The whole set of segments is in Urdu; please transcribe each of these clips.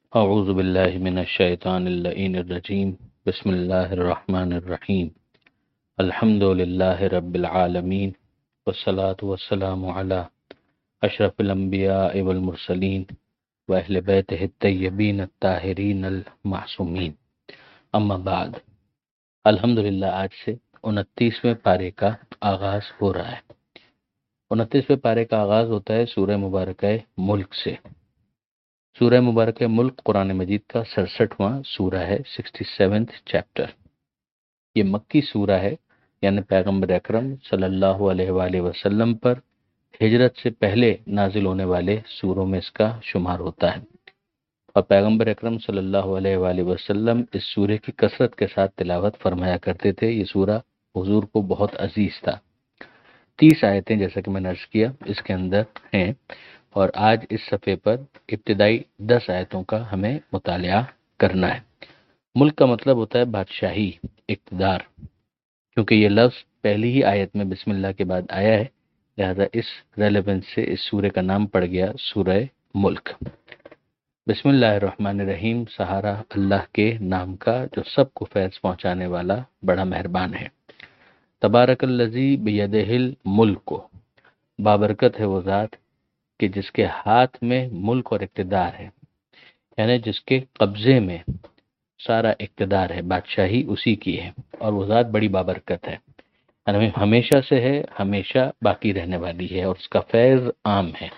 اعوذ باللہ من الشیطان اللعین الرجیم بسم اللہ الرحمن الرحیم الحمد للہ رب العالمین والصلاة والسلام علی اشرف الانبیاء والمرسلین واہل بیتہ الطیبین الطاہرین المعصومین اما بعد۔ الحمدللہ آج سے 29ویں پارے کا آغاز ہو رہا ہے۔ 29ویں پارے کا آغاز ہوتا ہے سورہ مبارکہ ملک سے۔ سورہ مبارکہ ملک قرآن مجید کا 67واں سورہ ہے، 67th چیپٹر۔ یہ مکی سورہ ہے، یعنی پیغمبر اکرم صلی اللہ علیہ وآلہ وسلم پر ہجرت سے پہلے نازل ہونے والے سوروں میں اس کا شمار ہوتا ہے، اور پیغمبر اکرم صلی اللہ علیہ وآلہ وسلم اس سورہ کی کثرت کے ساتھ تلاوت فرمایا کرتے تھے۔ یہ سورہ حضور کو بہت عزیز تھا۔ 30 آیتیں جیسا کہ میں نے عرض کیا اس کے اندر ہیں، اور آج اس صفحے پر ابتدائی 10 آیتوں کا ہمیں مطالعہ کرنا ہے۔ ملک کا مطلب ہوتا ہے بادشاہی، اقتدار۔ کیونکہ یہ لفظ پہلی ہی آیت میں بسم اللہ کے بعد آیا ہے، لہذا اس ریلیونس سے اس سورہ کا نام پڑ گیا سورہ ملک۔ بسم اللہ الرحمن الرحیم، سہارا اللہ کے نام کا جو سب کو فیض پہنچانے والا بڑا مہربان ہے۔ تبارک الذی بیدہ الملک، بابرکت ہے وہ ذات کہ جس کے ہاتھ میں ملک اور اقتدار ہے، یعنی جس کے قبضے میں سارا اقتدار ہے، بادشاہی اسی کی ہے، اور وہ ذات بڑی بابرکت ہے، یعنی ہمیشہ سے ہے، ہمیشہ باقی رہنے والی ہے، اور اس کا فیض عام ہے،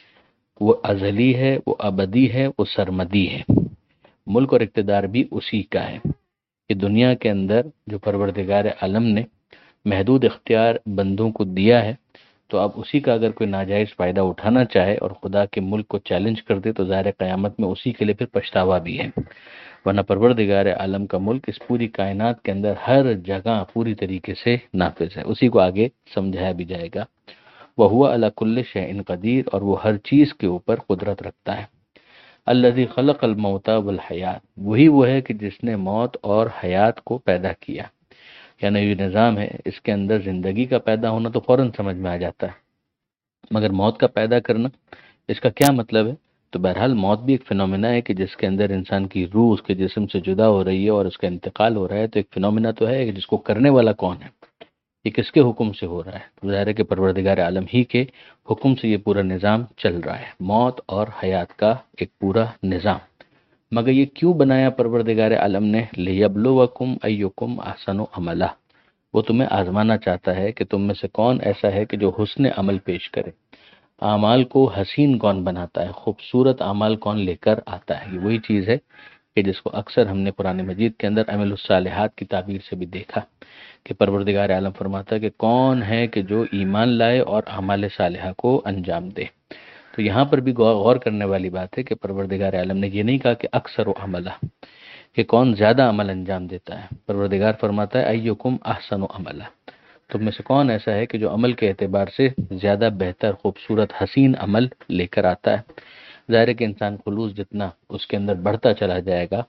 وہ ازلی ہے، وہ ابدی ہے، وہ سرمدی ہے۔ ملک اور اقتدار بھی اسی کا ہے۔ کہ دنیا کے اندر جو پروردگار عالم نے محدود اختیار بندوں کو دیا ہے، تو اب اسی کا اگر کوئی ناجائز فائدہ اٹھانا چاہے اور خدا کے ملک کو چیلنج کر دے تو ظاہر قیامت میں اسی کے لیے پھر پچھتاوا بھی ہے، ورنہ پروردگار عالم کا ملک اس پوری کائنات کے اندر ہر جگہ پوری طریقے سے نافذ ہے۔ اسی کو آگے سمجھایا بھی جائے گا۔ وَهُوَ عَلَى كُلِّ شَيْءٍ قدیر، اور وہ ہر چیز کے اوپر قدرت رکھتا ہے۔ الذی خلق الموت والحیات، وہی وہ ہے کہ جس نے موت اور حیات کو پیدا کیا، یعنی یہ نظام ہے، اس کے اندر زندگی کا پیدا ہونا تو فوراً سمجھ میں آ جاتا ہے، مگر موت کا پیدا کرنا اس کا کیا مطلب ہے؟ تو بہرحال موت بھی ایک فنومینا ہے کہ جس کے اندر انسان کی روح اس کے جسم سے جدا ہو رہی ہے اور اس کا انتقال ہو رہا ہے، تو ایک فنومینا تو ہے کہ جس کو کرنے والا کون ہے، یہ کس کے حکم سے ہو رہا ہے؟ تو ظاہر ہے کہ پروردگار عالم ہی کے حکم سے یہ پورا نظام چل رہا ہے، موت اور حیات کا ایک پورا نظام۔ مگر یہ کیوں بنایا پروردگار عالم نے؟ لیبلوکم ایکم احسن عملا، وہ تمہیں آزمانا چاہتا ہے کہ تم میں سے کون ایسا ہے کہ جو حسن عمل پیش کرے۔ اعمال کو حسین کون بناتا ہے، خوبصورت اعمال کون لے کر آتا ہے؟ یہ وہی چیز ہے کہ جس کو اکثر ہم نے قرآن مجید کے اندر عمل الصالحات کی تعبیر سے بھی دیکھا، کہ پروردگار عالم فرماتا ہے کہ کون ہے کہ جو ایمان لائے اور اعمال صالحہ کو انجام دے۔ تو یہاں پر بھی غور کرنے والی بات ہے کہ پروردگار عالم نے یہ نہیں کہا کہ اکثر و عملہ، کہ کون زیادہ عمل انجام دیتا ہے۔ پروردگار فرماتا ہے ایکم احسن عملا، تم میں سے کون ایسا ہے کہ جو عمل کے اعتبار سے زیادہ بہتر، خوبصورت، حسین عمل لے کر آتا ہے۔ ظاہر ہے کہ انسان خلوص جتنا اس کے اندر بڑھتا چلا جائے گا،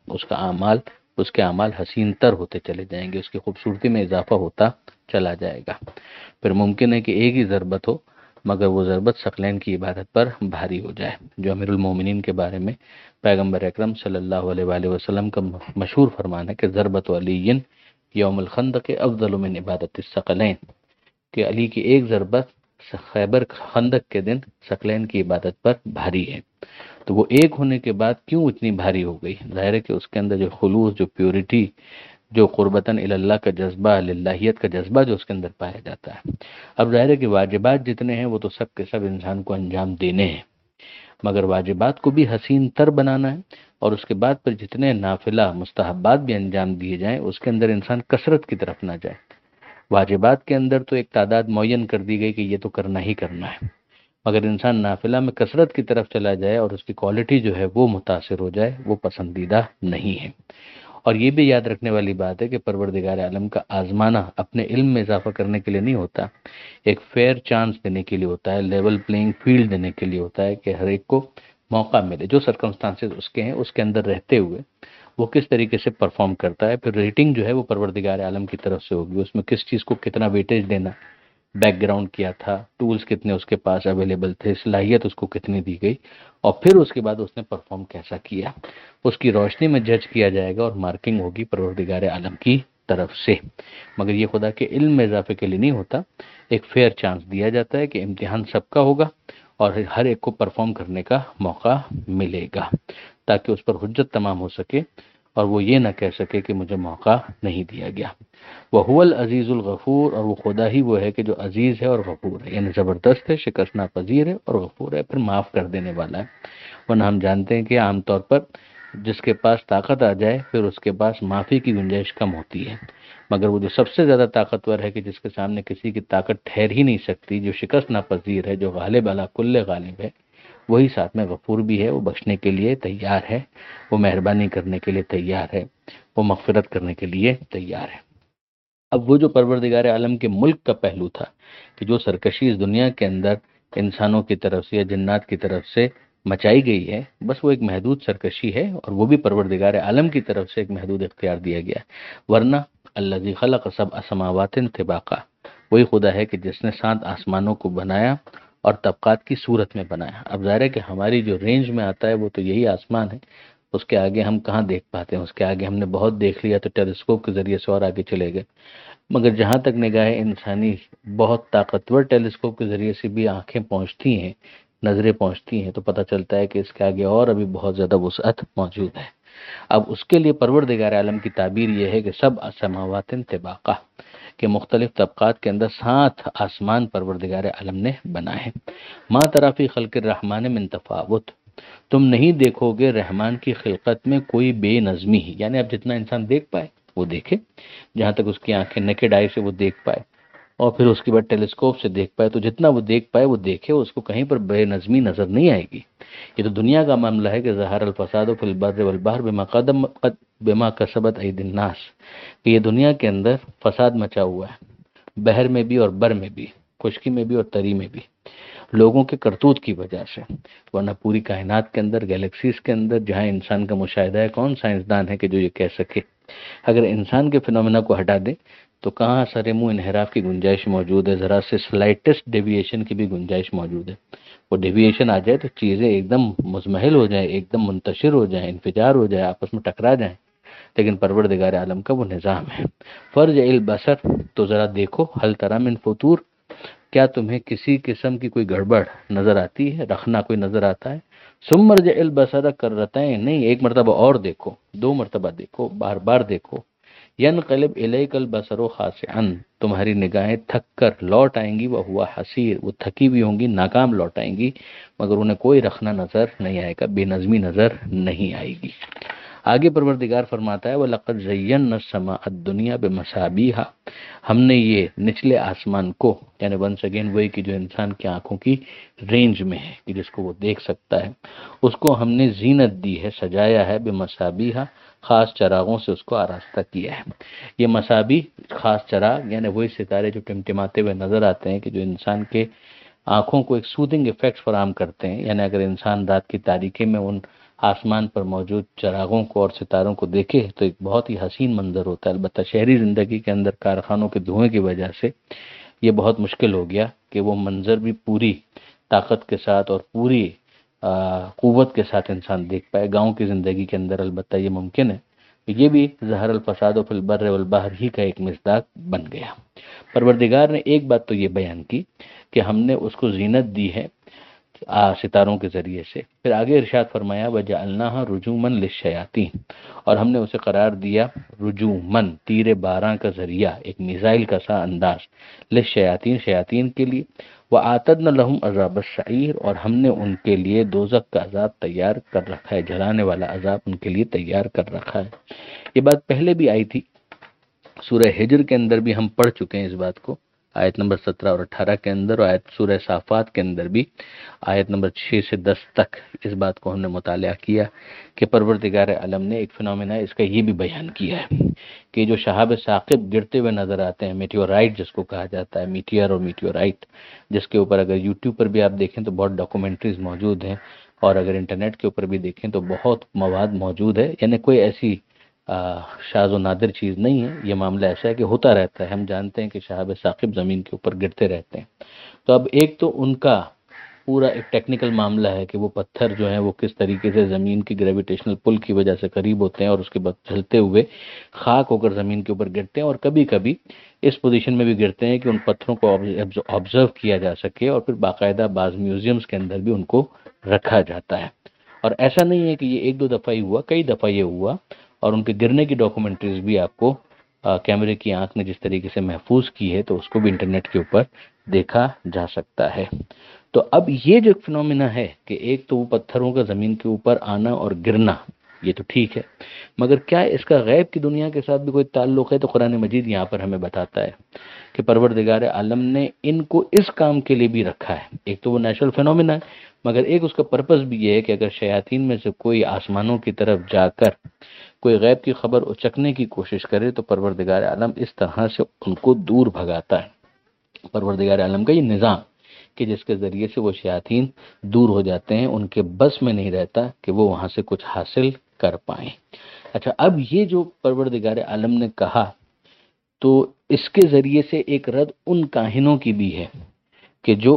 اس کے اعمال حسین تر ہوتے چلے جائیں گے، اس کی خوبصورتی میں اضافہ ہوتا چلا جائے گا۔ پھر ممکن ہے کہ ایک ہی ضربت ہو، مگر وہ ضربت ثقلین کی عبادت پر بھاری ہو جائے، جو امیر المومنین کے بارے میں پیغمبر اکرم صلی اللہ علیہ وآلہ وسلم کا مشہور فرمان ہے کہ ضربت علی یوم الخندق افضل من عبادت الثقلین، کہ علی کی ایک ضربت خیبر خندق کے دن ثقلین کی عبادت پر بھاری ہے۔ تو وہ ایک ہونے کے بعد کیوں اتنی بھاری ہو گئی؟ ظاہر ہے کہ اس کے اندر جو خلوص، جو پیورٹی، جو قربتاً اللہ کا جذبہ، للہیت کا جذبہ جو اس کے اندر پایا جاتا ہے۔ اب ظاہر ہے کہ واجبات جتنے ہیں وہ تو سب کے سب انسان کو انجام دینے ہیں، مگر واجبات کو بھی حسین تر بنانا ہے، اور اس کے بعد پھر جتنے نافلہ مستحبات بھی انجام دیے جائیں اس کے اندر انسان کثرت کی طرف نہ جائے۔ واجبات کے اندر تو ایک تعداد معین کر دی گئی کہ یہ تو کرنا ہی کرنا ہے، مگر انسان نافلہ میں کثرت کی طرف چلا جائے اور اس کی کوالٹی جو ہے وہ متاثر ہو جائے، وہ پسندیدہ نہیں ہے۔ اور یہ بھی یاد رکھنے والی بات ہے کہ پروردگار عالم کا آزمانا اپنے علم میں اضافہ کرنے کے لیے نہیں ہوتا، ایک فیئر چانس دینے کے لیے ہوتا ہے، لیول پلینگ فیلڈ دینے کے لیے ہوتا ہے، کہ ہر ایک کو موقع ملے، جو سرکمسٹانسز اس کے ہیں اس کے اندر رہتے ہوئے وہ کس طریقے سے پرفارم کرتا ہے۔ پھر ریٹنگ جو ہے وہ پروردگار عالم کی طرف سے ہوگی، اس میں کس چیز کو کتنا ویٹیج دینا، بیک گراؤنڈ کیا تھا، ٹولز کتنے اس کے پاس اویلیبل تھے، صلاحیت اس کو کتنی دی گئی، اور پھر اس کے بعد اس نے پرفارم کیسا کیا، اس کی روشنی میں جج کیا جائے گا اور مارکنگ ہوگی پروردگار عالم کی طرف سے۔ مگر یہ خدا کے علم میں اضافے کے لیے نہیں ہوتا، ایک فیئر چانس دیا جاتا ہے کہ امتحان سب کا ہوگا اور ہر ایک کو پرفارم کرنے کا موقع ملے گا، تاکہ اس پر حجت تمام ہو سکے اور وہ یہ نہ کہہ سکے کہ مجھے موقع نہیں دیا گیا۔ وَهُوَ الْعَزِيزُ الْغَفُورُ، اور وہ خدا ہی وہ ہے کہ جو عزیز ہے اور غفور ہے، یعنی زبردست ہے، شکست ناپذیر ہے اور غفور ہے، پھر معاف کر دینے والا ہے۔ ورنہ ہم جانتے ہیں کہ عام طور پر جس کے پاس طاقت آ جائے پھر اس کے پاس معافی کی گنجائش کم ہوتی ہے، مگر وہ جو سب سے زیادہ طاقتور ہے کہ جس کے سامنے کسی کی طاقت ٹھہر ہی نہیں سکتی، جو شکست ناپذیر ہے، جو غالب علی کل غالب ہے، وہی ساتھ میں غفور بھی ہے، وہ بخشنے کے لیے تیار ہے، وہ مہربانی کرنے کے لیے تیار ہے، وہ مغفرت کرنے کے لیے تیار ہے۔ اب وہ جو پروردگار عالم کے ملک کا پہلو تھا کہ جو سرکشی اس دنیا کے اندر انسانوں کی طرف سے یا جنات کی طرف سے مچائی گئی ہے، بس وہ ایک محدود سرکشی ہے، اور وہ بھی پروردگار عالم کی طرف سے ایک محدود اختیار دیا گیا ہے۔ ورنہ الذی خلق سبع سماوات طباقا، وہی خدا ہے کہ جس نے 7 آسمانوں کو بنایا اور طبقات کی صورت میں بنایا۔ اب ظاہر ہے کہ ہماری جو رینج میں آتا ہے وہ تو یہی آسمان ہے، اس کے آگے ہم کہاں دیکھ پاتے ہیں، اس کے آگے ہم نے بہت دیکھ لیا تو ٹیلیسکوپ کے ذریعے سے اور آگے چلے گئے، مگر جہاں تک نگاہ انسانی بہت طاقتور ٹیلیسکوپ کے ذریعے سے بھی آنکھیں پہنچتی ہیں، نظریں پہنچتی ہیں، تو پتہ چلتا ہے کہ اس کے آگے اور ابھی بہت زیادہ وسعت موجود ہے۔ اب اس کے لیے پروردگار عالم کی تعبیر یہ ہے کہ سبع سماوات طباقا، کہ مختلف طبقات کے اندر 7 آسمان پروردگار عالم نے بنائے ہیں۔ ما تری فی خلق الرحمن من تفاوت، تم نہیں دیکھو گے رحمان کی خلقت میں کوئی بے نظمی، یعنی اب جتنا انسان دیکھ پائے وہ دیکھے، جہاں تک اس کی آنکھیں نیکڈ آئی سے وہ دیکھ پائے، اور پھر اس کے بعد ٹیلیسکوپ سے دیکھ پائے، تو جتنا وہ دیکھ پائے وہ دیکھے، اس کو کہیں پر بے نظمی نظر نہیں آئے گی۔ یہ تو دنیا کا معاملہ ہے کہ ظہر الفساد فی البر والبحر بما کسبت ایدی الناس، کہ یہ دنیا کے اندر فساد مچا ہوا ہے، بحر میں بھی اور بر میں بھی، خشکی میں بھی اور تری میں بھی، لوگوں کے کرتوت کی وجہ سے۔ ورنہ پوری کائنات کے اندر، گیلیکسیز کے اندر جہاں انسان کا مشاہدہ ہے، کون سائنسدان ہے کہ جو یہ کہہ سکے؟ اگر انسان کے فنومینا کو ہٹا دیں تو کہاں سر منہ انحراف کی گنجائش موجود ہے، ذرا سے سلائٹسٹ ڈیویشن کی بھی گنجائش موجود ہے۔ وہ ڈیویشن آ جائے تو چیزیں ایک دم مزمحل ہو جائیں، ایک دم منتشر ہو جائیں، انفجار ہو جائے، آپس میں ٹکرا جائیں، لیکن پروردگار عالم کا وہ نظام ہے۔ فرجع البصر، تو ذرا دیکھو، هل تری من فطور، کیا تمہیں کسی قسم کی کوئی گڑبڑ نظر آتی ہے، رخنا کوئی نظر آتا ہے؟ ثم ارجع البصر کرتین، نہیں، ایک مرتبہ اور دیکھو، 2 مرتبہ دیکھو، بار بار دیکھو۔ ینقلب الیک البصر خاسئا، تمہاری نگاہیں تھک کر لوٹ آئیں گی، وہو حسیر، وہ تھکی بھی ہوں گی، ناکام لوٹ آئیں گی، مگر انہیں کوئی رخنا نظر نہیں آئے گا، بے نظمی نظر نہیں آئے گی۔ آگے پروردگار فرماتا ہے وَلَقَدْ زَيَّنَّا السَّمَاءَ الدُّنْيَا بِمَصَابِيحَ، ہم نے یہ نچلے آسمان کو، یعنی ونس اگین وہی کہ جو انسان کی آنکھوں کی رینج میں ہے، کہ جس کو وہ دیکھ سکتا ہے، اس کو ہم نے زینت دی ہے، سجایا ہے، بمصابیح، خاص چراغوں سے اس کو آراستہ کیا ہے۔ یہ مصابی خاص چراغ یعنی وہی ستارے جو ٹمٹماتے ہوئے نظر آتے ہیں، کہ جو انسان کے آنکھوں کو ایک سوتنگ ایفیکٹ فراہم کرتے ہیں، یعنی اگر انسان رات کی تاریکی میں ان آسمان پر موجود چراغوں کو اور ستاروں کو دیکھے تو ایک بہت ہی حسین منظر ہوتا ہے۔ البتہ شہری زندگی کے اندر کارخانوں کے دھوئیں کی وجہ سے یہ بہت مشکل ہو گیا کہ وہ منظر بھی پوری طاقت کے ساتھ اور پوری قوت کے ساتھ انسان دیکھ پائے۔ گاؤں کی زندگی کے اندر البتہ یہ ممکن ہے۔ یہ بھی ظہر الفساد فی البر والبحر ہی کا ایک مصداق بن گیا۔ پروردگار نے ایک بات تو یہ بیان کی کہ ہم نے اس کو زینت دی ہے ستاروں کے ذریعے سے، پھر آگے ارشاد فرمایا وَجَعَلْنَاهَا رُجُومًا لِلشَّيَاطِينِ، اور ہم نے اسے قرار دیا رجومن، تیر باراں کا ذریعہ، ایک میزائل کا سا انداز، للشیاطین، شیاطین کے لیے، وَآتَدْنَا لَهُمْ عَذَابَ السَّعِيرِ، اور ہم نے ان کے لیے دوزخ کا عذاب تیار کر رکھا ہے، جلانے والا عذاب ان کے لیے تیار کر رکھا ہے۔ یہ بات پہلے بھی آئی تھی، سورہ ہجر کے اندر بھی ہم پڑھ چکے ہیں اس بات کو، آیت نمبر 17 اور 18 کے اندر، اور آیت سورہ صافات کے اندر بھی آیت نمبر 6 سے 10 تک اس بات کو ہم نے مطالعہ کیا کہ پروردگار عالم نے ایک فنومینا اس کا یہ بھی بیان کیا ہے کہ جو شہاب ثاقب گرتے ہوئے نظر آتے ہیں، میٹیورائٹ جس کو کہا جاتا ہے، میٹیئر اور میٹیورائٹ، جس کے اوپر اگر یوٹیوب پر بھی آپ دیکھیں تو بہت ڈاکومنٹریز موجود ہیں، اور اگر انٹرنیٹ کے اوپر بھی دیکھیں تو بہت مواد موجود ہے، یعنی کوئی ایسی شاذ و نادر چیز نہیں ہے، یہ معاملہ ایسا ہے کہ ہوتا رہتا ہے. ہم جانتے ہیں کہ شہاب ثاقب زمین کے اوپر گرتے رہتے ہیں. تو اب ایک تو ان کا پورا ایک ٹیکنیکل معاملہ ہے کہ وہ پتھر جو ہیں وہ کس طریقے سے زمین کی گریویٹیشنل پل کی وجہ سے قریب ہوتے ہیں اور اس کے بعد چلتے ہوئے خاک ہو کر زمین کے اوپر گرتے ہیں، اور کبھی کبھی اس پوزیشن میں بھی گرتے ہیں کہ ان پتھروں کو آبزرو کیا جا سکے، اور پھر باقاعدہ بعض میوزیمز کے اندر بھی ان کو رکھا جاتا ہے. اور ایسا نہیں ہے کہ یہ ایک دو دفعہ ہی ہوا، کئی دفعہ یہ ہوا، اور ان کے گرنے کی ڈاکومنٹریز بھی آپ کو کیمرے کی آنکھ نے جس طریقے سے محفوظ کی ہے تو اس کو بھی انٹرنیٹ کے اوپر دیکھا جا سکتا ہے. تو اب یہ جو فنومینا ہے کہ ایک تو وہ پتھروں کا زمین کے اوپر آنا اور گرنا، یہ تو ٹھیک ہے، مگر کیا اس کا غیب کی دنیا کے ساتھ بھی کوئی تعلق ہے؟ تو قرآن مجید یہاں پر ہمیں بتاتا ہے کہ پروردگار عالم نے ان کو اس کام کے لیے بھی رکھا ہے. ایک تو وہ نیچرل فنومینا ہے، مگر ایک اس کا پرپس بھی یہ ہے کہ اگر شیاطین میں سے کوئی آسمانوں کی طرف جا کر کوئی غیب کی خبر اچکنے کی کوشش کرے تو پروردگار عالم اس طرح سے ان کو دور بھگاتا ہے. پروردگار عالم کا یہ نظام کہ جس کے ذریعے سے وہ شیاطین دور ہو جاتے ہیں، ان کے بس میں نہیں رہتا کہ وہ وہاں سے کچھ حاصل کر پائیں. اچھا، اب یہ جو پروردگار عالم نے کہا تو اس کے ذریعے سے ایک رد ان کاہنوں کی بھی ہے کہ جو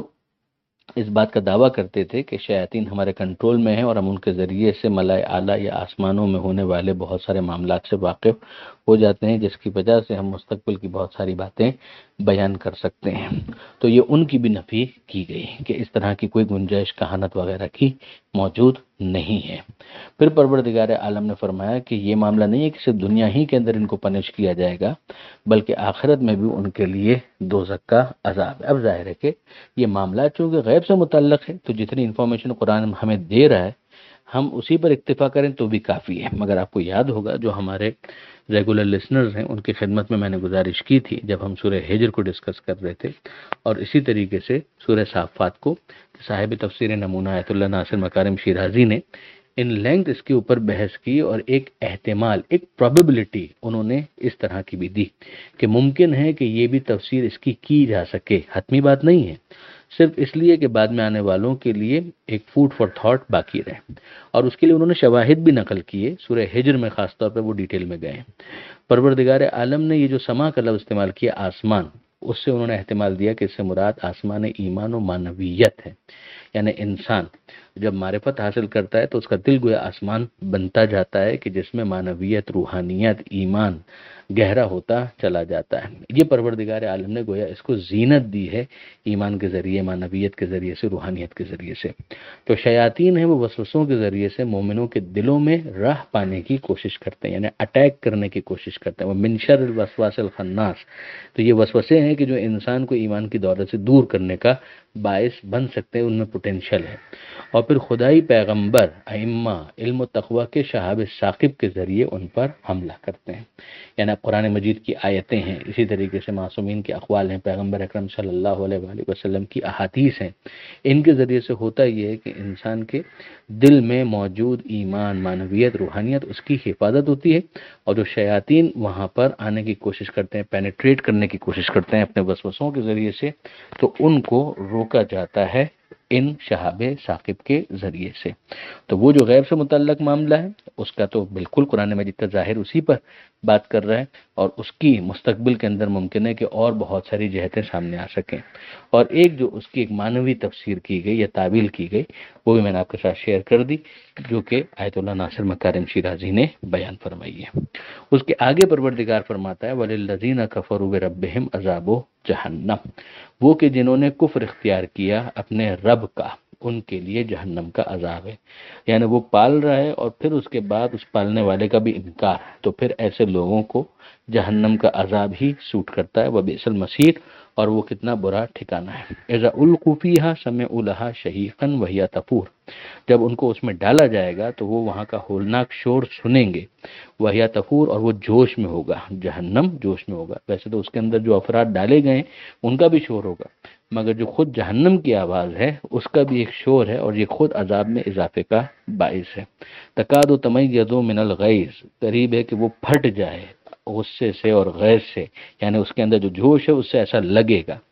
اس بات کا دعویٰ کرتے تھے کہ شیاطین ہمارے کنٹرول میں ہیں اور ہم ان کے ذریعے سے ملائے اعلیٰ یا آسمانوں میں ہونے والے بہت سارے معاملات سے واقف ہو جاتے ہیں، جس کی وجہ سے ہم مستقبل کی بہت ساری باتیں بیان کر سکتے ہیں. تو یہ ان کی بھی نفی کی گئی کہ اس طرح کی کوئی گنجائش کہانت وغیرہ کی موجود نہیں ہے. پھر پروردگار عالم نے فرمایا کہ یہ معاملہ نہیں ہے کہ صرف دنیا ہی کے اندر ان کو پنش کیا جائے گا، بلکہ آخرت میں بھی ان کے لیے دوزخ کا عذاب ہے. اب ظاہر ہے کہ یہ معاملہ چونکہ غیب سے متعلق ہے تو جتنی انفارمیشن قرآن ہمیں دے رہا ہے ہم اسی پر اکتفا کریں تو بھی کافی ہے. مگر آپ کو یاد ہوگا جو ہمارے ریگولر لسنرز ہیں ان کی خدمت میں نے گزارش کی تھی جب ہم سورہ ہجر کو ڈسکس کر رہے تھے، اور اسی طریقے سے سورہ صافات کو صاحب تفسیر نمونہ آیت اللہ ناصر مکارم شیرازی نے ان لینتھ اس کے اوپر بحث کی، اور ایک احتمال، ایک پروبیبلٹی انہوں نے اس طرح کی بھی دی کہ ممکن ہے کہ یہ بھی تفسیر اس کی جا سکے. حتمی بات نہیں ہے، صرف اس لیے کہ بعد میں آنے والوں کے لیے ایک فوڈ فار تھاٹ باقی رہے، اور اس کے لیے انہوں نے شواہد بھی نقل کیے. سورہ ہجر میں خاص طور پہ وہ ڈیٹیل میں گئے. پروردگار عالم نے یہ جو سما کا لفظ استعمال کیا آسمان، اس سے انہوں نے احتمال دیا کہ اس سے مراد آسمان ایمان و معنویت ہے. یعنی انسان جب معرفت حاصل کرتا ہے تو اس کا دل گویا آسمان بنتا جاتا ہے کہ جس میں معنویت، روحانیت، ایمان گہرا ہوتا چلا جاتا ہے. یہ پروردگار عالم نے گویا اس کو زینت دی ہے ایمان کے ذریعے، معنویت کے ذریعے سے، روحانیت کے ذریعے سے. تو شیاطین ہیں وہ وسوسوں کے ذریعے سے مومنوں کے دلوں میں راہ پانے کی کوشش کرتے ہیں، یعنی اٹیک کرنے کی کوشش کرتے ہیں. وہ من شر الوسواس الخناس، تو یہ وسوسے ہیں کہ جو انسان کو ایمان کی دولت سے دور کرنے کا باعث بن سکتے ہیں، ان میں پوٹینشل ہے. اور پھر خدائی پیغمبر، ائمہ، علم و تقوی کے شہاب ثاقب کے ذریعے ان پر حملہ کرتے ہیں. یعنی قرآن مجید کی آیتیں ہیں، اسی طریقے سے معصومین کے اقوال ہیں، پیغمبر اکرم صلی اللہ علیہ وآلہ وسلم کی احادیث ہیں. ان کے ذریعے سے ہوتا یہ ہے کہ انسان کے دل میں موجود ایمان، معنویت، روحانیت، اس کی حفاظت ہوتی ہے، اور جو شیاطین وہاں پر آنے کی کوشش کرتے ہیں، پینیٹریٹ کرنے کی کوشش کرتے ہیں اپنے وسوسوں کے ذریعے سے، تو ان کو روکا جاتا ہے ان شہاب ثاقب کے ذریعے سے. تو وہ جو غیب سے متعلق معاملہ ہے اس کا تو بالکل قرآن مجید کا ظاہر اسی پر بات کر رہا ہے، اور اس کی مستقبل کے اندر ممکن ہے کہ اور بہت ساری جہتیں سامنے آ سکیں. اور ایک جو اس کی ایک معنوی تفسیر کی گئی یا تعویل کی گئی وہ بھی میں نے آپ کے ساتھ شیئر کر دی، جو کہ آیت اللہ ناصر مکارم شیرازی نے بیان فرمائی ہے. اس کے آگے پروردگار فرماتا ہے وَلِلَّذِينَ كَفَرُوا بِرَبِّهِمْ عَذَابُ جہنم، وہ کہ جنہوں نے کفر اختیار کیا اپنے رب کا، ان کے لیے جہنم کا عذاب ہے. یعنی وہ پال رہا ہے اور پھر اس کے بعد اس پالنے والے کا بھی انکار ہے، تو پھر ایسے لوگوں کو جہنم کا عذاب ہی سوٹ کرتا ہے. وَبِئْسَ الْمَصِيرُ، اور وہ کتنا برا ٹھکانہ ہے. اِذَا أُلْقُوا فِيهَا سَمِعُوا لَهَا شَهِيقًا وَهِيَ تَفُورُ، جب ان کو اس میں ڈالا جائے گا تو وہ وہاں کا ہولناک شور سنیں گے. وَهِيَ تَفُورُ، اور وہ جوش میں ہوگا، جہنم جوش میں ہوگا. ویسے تو اس کے اندر جو افراد ڈالے گئے ہیں ان کا بھی شور ہوگا، مگر جو خود جہنم کی آواز ہے اس کا بھی ایک شور ہے، اور یہ خود عذاب میں اضافے کا باعث ہے. تکاد تمیز من الغیظ، قریب ہے کہ وہ پھٹ جائے غصے سے اور غیظ سے، یعنی اس کے اندر جو جوش ہے اس سے ایسا لگے گا.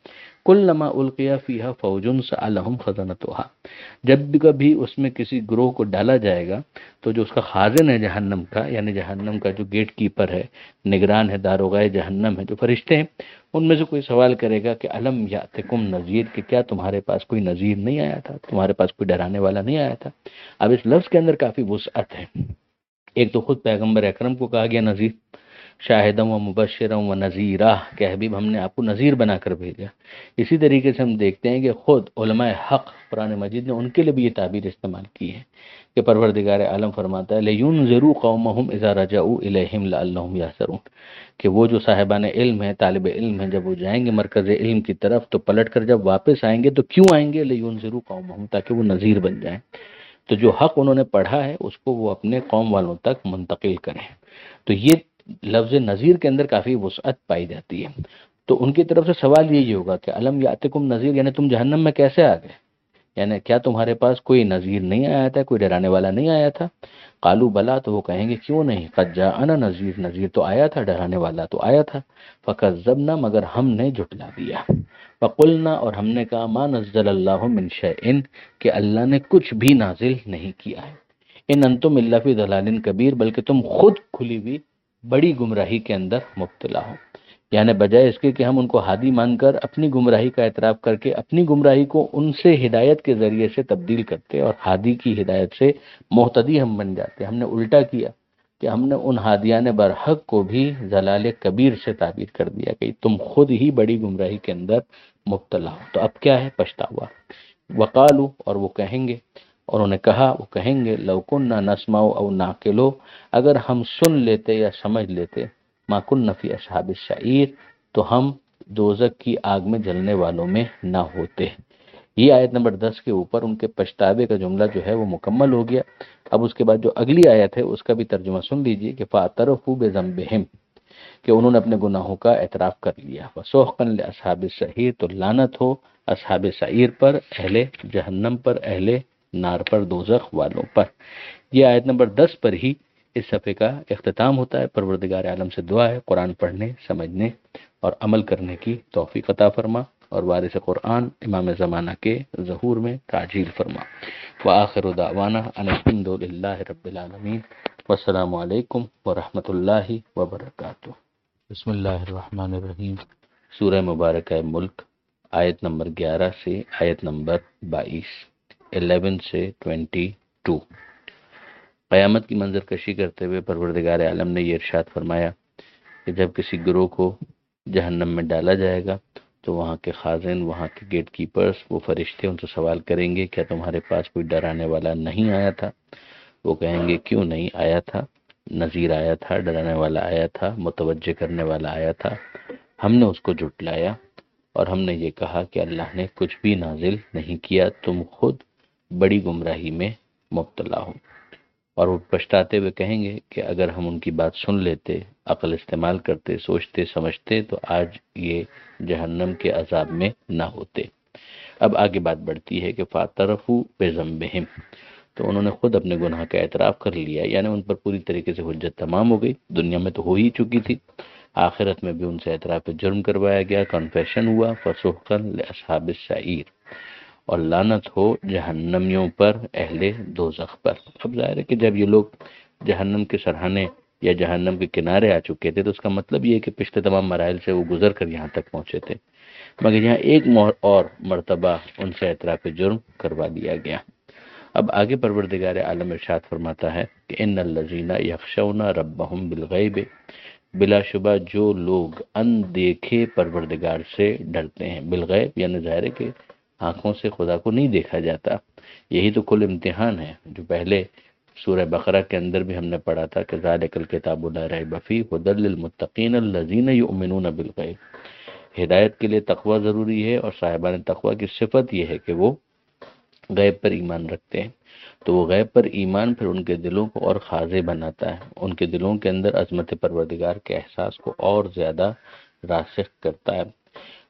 کلما القیا فیہا فوج سألہم خزنتہا، جب بھی کبھی اس میں کسی گروہ کو ڈالا جائے گا تو جو اس کا خازن ہے جہنم کا، یعنی جہنم کا جو گیٹ کیپر ہے، نگران ہے، داروغہ جہنم ہے، جو فرشتے ہیں، ان میں سے کوئی سوال کرے گا کہ الم یاتکم نذیر، کہ کیا تمہارے پاس کوئی نذیر نہیں آیا تھا، تمہارے پاس کوئی ڈرانے والا نہیں آیا تھا۔ اب اس لفظ کے اندر کافی وسعت ہے۔ ایک تو خود پیغمبر اکرم کو کہا گیا نذیر، شاہدم و مبشرم و نذیرہ، کہ حبیب ہم نے آپ کو نذیر بنا کر بھیجا۔ اسی طریقے سے ہم دیکھتے ہیں کہ خود علماء حق قرآن مجید نے ان کے لیے بھی یہ تعبیر استعمال کی ہے کہ پروردگار عالم فرماتا ہے لِيُنذِرُوا قَوْمَهُمْ إِذَا رَجَعُوا إِلَيْهِمْ لَعَلَّهُمْ يَحْذَرُونَ، کہ وہ جو صاحبان علم ہیں، طالب علم ہیں، جب وہ جائیں گے مرکز علم کی طرف تو پلٹ کر جب واپس آئیں گے تو کیوں آئیں گے؟ لِيُنذِرُوا قَوْمَهُمْ، تاکہ وہ نذیر بن جائیں، تو جو حق انہوں نے پڑھا ہے اس کو وہ اپنے قوم والوں تک منتقل کریں۔ تو یہ لفظ نذیر کے اندر کافی وسعت پائی جاتی ہے۔ تو ان کی طرف سے سوال یہی ہوگا کہ الم یاتکم نذیر، یعنی تم جہنم میں کیسے آ گئے، یعنی کیا تمہارے پاس کوئی نذیر نہیں آیا تھا، کوئی ڈرانے والا نہیں آیا تھا؟ قالوا بلا، تو وہ کہیں گے کیوں نہیں، قد جاءنا نذیر، نذیر تو آیا تھا، ڈرانے والا تو آیا تھا، فکذبنا، مگر ہم نے جھٹلا دیا، وقلنا، اور ہم نے کہا ما نزل اللہ من شیء، کہ اللہ نے کچھ بھی نازل نہیں کیا ہے، ان انتم الا فی ضلال کبیر، بلکہ تم خود کھلی ہوئی بڑی گمراہی کے اندر مبتلا ہو۔ یعنی بجائے اس کے کہ ہم ان کو ہادی مان کر اپنی گمراہی کا اعتراف کر کے اپنی گمراہی کو ان سے ہدایت کے ذریعے سے تبدیل کرتے اور ہادی کی ہدایت سے مہتدی ہم بن جاتے، ہم نے الٹا کیا کہ ہم نے ان ہادیان برحق کو بھی ضلال کبیر سے تعبیر کر دیا کہ تم خود ہی بڑی گمراہی کے اندر مبتلا ہو۔ تو اب کیا ہے؟ پچھتاوا۔ وقالو، اور وہ کہیں گے، اور انہوں نے کہا، وہ کہیں گے لو کننا نسمع او نعقلو، اگر ہم سن لیتے یا سمجھ لیتے، ما کننا فی اصحاب السعیر، تو ہم دوزخ کی آگ میں جلنے والوں میں نہ ہوتے۔ یہ آیت نمبر 10 کے اوپر ان کے پچھتاوے کا جملہ جو ہے وہ مکمل ہو گیا۔ اب اس کے بعد جو اگلی آیت ہے اس کا بھی ترجمہ سن لیجئے کہ فَاعْتَرَفُوا بِذَنبِهِمْ، کہ انہوں نے اپنے گناہوں کا اعتراف کر لیا۔ وَسُحْقًا لِأَصْحَابِ السَّعِيرِ، تو لعنت ہو اصحاب سعیر پر، اہل جہنم پر، اہل نار پر، دوزخ والوں پر۔ یہ آیت نمبر 10 پر ہی اس صفحے کا اختتام ہوتا ہے۔ پروردگار عالم سے دعا ہے قرآن پڑھنے، سمجھنے اور عمل کرنے کی توفیق عطا فرما، اور وارث قرآن امام زمانہ کے ظہور میں تعجیل فرما۔ وآخر دعوانا ان الحمد للہ رب العالمین، والسلام علیکم ورحمۃ اللہ وبرکاتہ۔ بسم اللہ الرحمن الرحیم۔ سورہ مبارکہ ملک، آیت نمبر 11 سے آیت نمبر 22، 11 سے 22۔ قیامت کی منظر کشی کرتے ہوئے پروردگار عالم نے یہ ارشاد فرمایا کہ جب کسی گروہ کو جہنم میں ڈالا جائے گا تو وہاں کے خازن، وہاں کے گیٹ کیپرز، وہ فرشتے ان سے سوال کریں گے کیا تمہارے پاس کوئی ڈرانے والا نہیں آیا تھا؟ وہ کہیں گے کیوں نہیں آیا تھا، نذیر آیا تھا، ڈرانے والا آیا تھا، متوجہ کرنے والا آیا تھا، ہم نے اس کو جھٹلایا اور ہم نے یہ کہا کہ اللہ نے کچھ بھی نازل نہیں کیا، تم خود بڑی گمراہی میں مبتلا ہو۔ اور وہ پچھتاتے ہوئے کہیں گے کہ اگر ہم ان کی بات سن لیتے، عقل استعمال کرتے، سوچتے سمجھتے، تو آج یہ جہنم کے عذاب میں نہ ہوتے۔ اب آگے بات بڑھتی ہے کہ فَاعْتَرَفُوا بِذَنبِهِمْ، تو انہوں نے خود اپنے گناہ کا اعتراف کر لیا، یعنی ان پر پوری طریقے سے حجت تمام ہو گئی، دنیا میں تو ہو ہی چکی تھی، آخرت میں بھی ان سے اعتراف جرم کروایا گیا، کنفیشن ہوا۔ فَسُحْقًا لِأَصْحَابِ السَّعِيرِ، اور لعنت ہو جہنمیوں پر، اہل دوزخ پر۔ اب ظاہر ہے کہ جب یہ لوگ جہنم کے سرحانے یا جہنم کے کنارے آ چکے تھے تو اس کا مطلب یہ ہے کہ پچھلے تمام مراحل سے وہ گزر کر یہاں تک پہنچے تھے، مگر یہاں ایک اور مرتبہ ان سے اعتراف جرم کروا دیا گیا۔ اب آگے پروردگار عالم ارشاد فرماتا ہے کہ ان الذین یخشون ربهم بالغیب، بلا شبہ جو لوگ اندیکھے پروردگار سے ڈرتے ہیں، بالغیب یعنی ظاہر ہے کہ آنکھوں سے خدا کو نہیں دیکھا جاتا۔ یہی تو کل امتحان ہے جو پہلے سورہ بقرہ کے اندر بھی ہم نے پڑھا تھا کہ ذالک الکتاب لا ریب فیہ ھدی للمتقین الذین یؤمنون بالغیب۔ ہدایت کے لیے تقوی ضروری ہے، اور صاحبان تقوی کی صفت یہ ہے کہ وہ غیب پر ایمان رکھتے ہیں۔ تو وہ غیب پر ایمان پھر ان کے دلوں کو اور خاضع بناتا ہے، ان کے دلوں کے اندر عظمت پروردگار کے احساس کو اور زیادہ راسخ کرتا ہے۔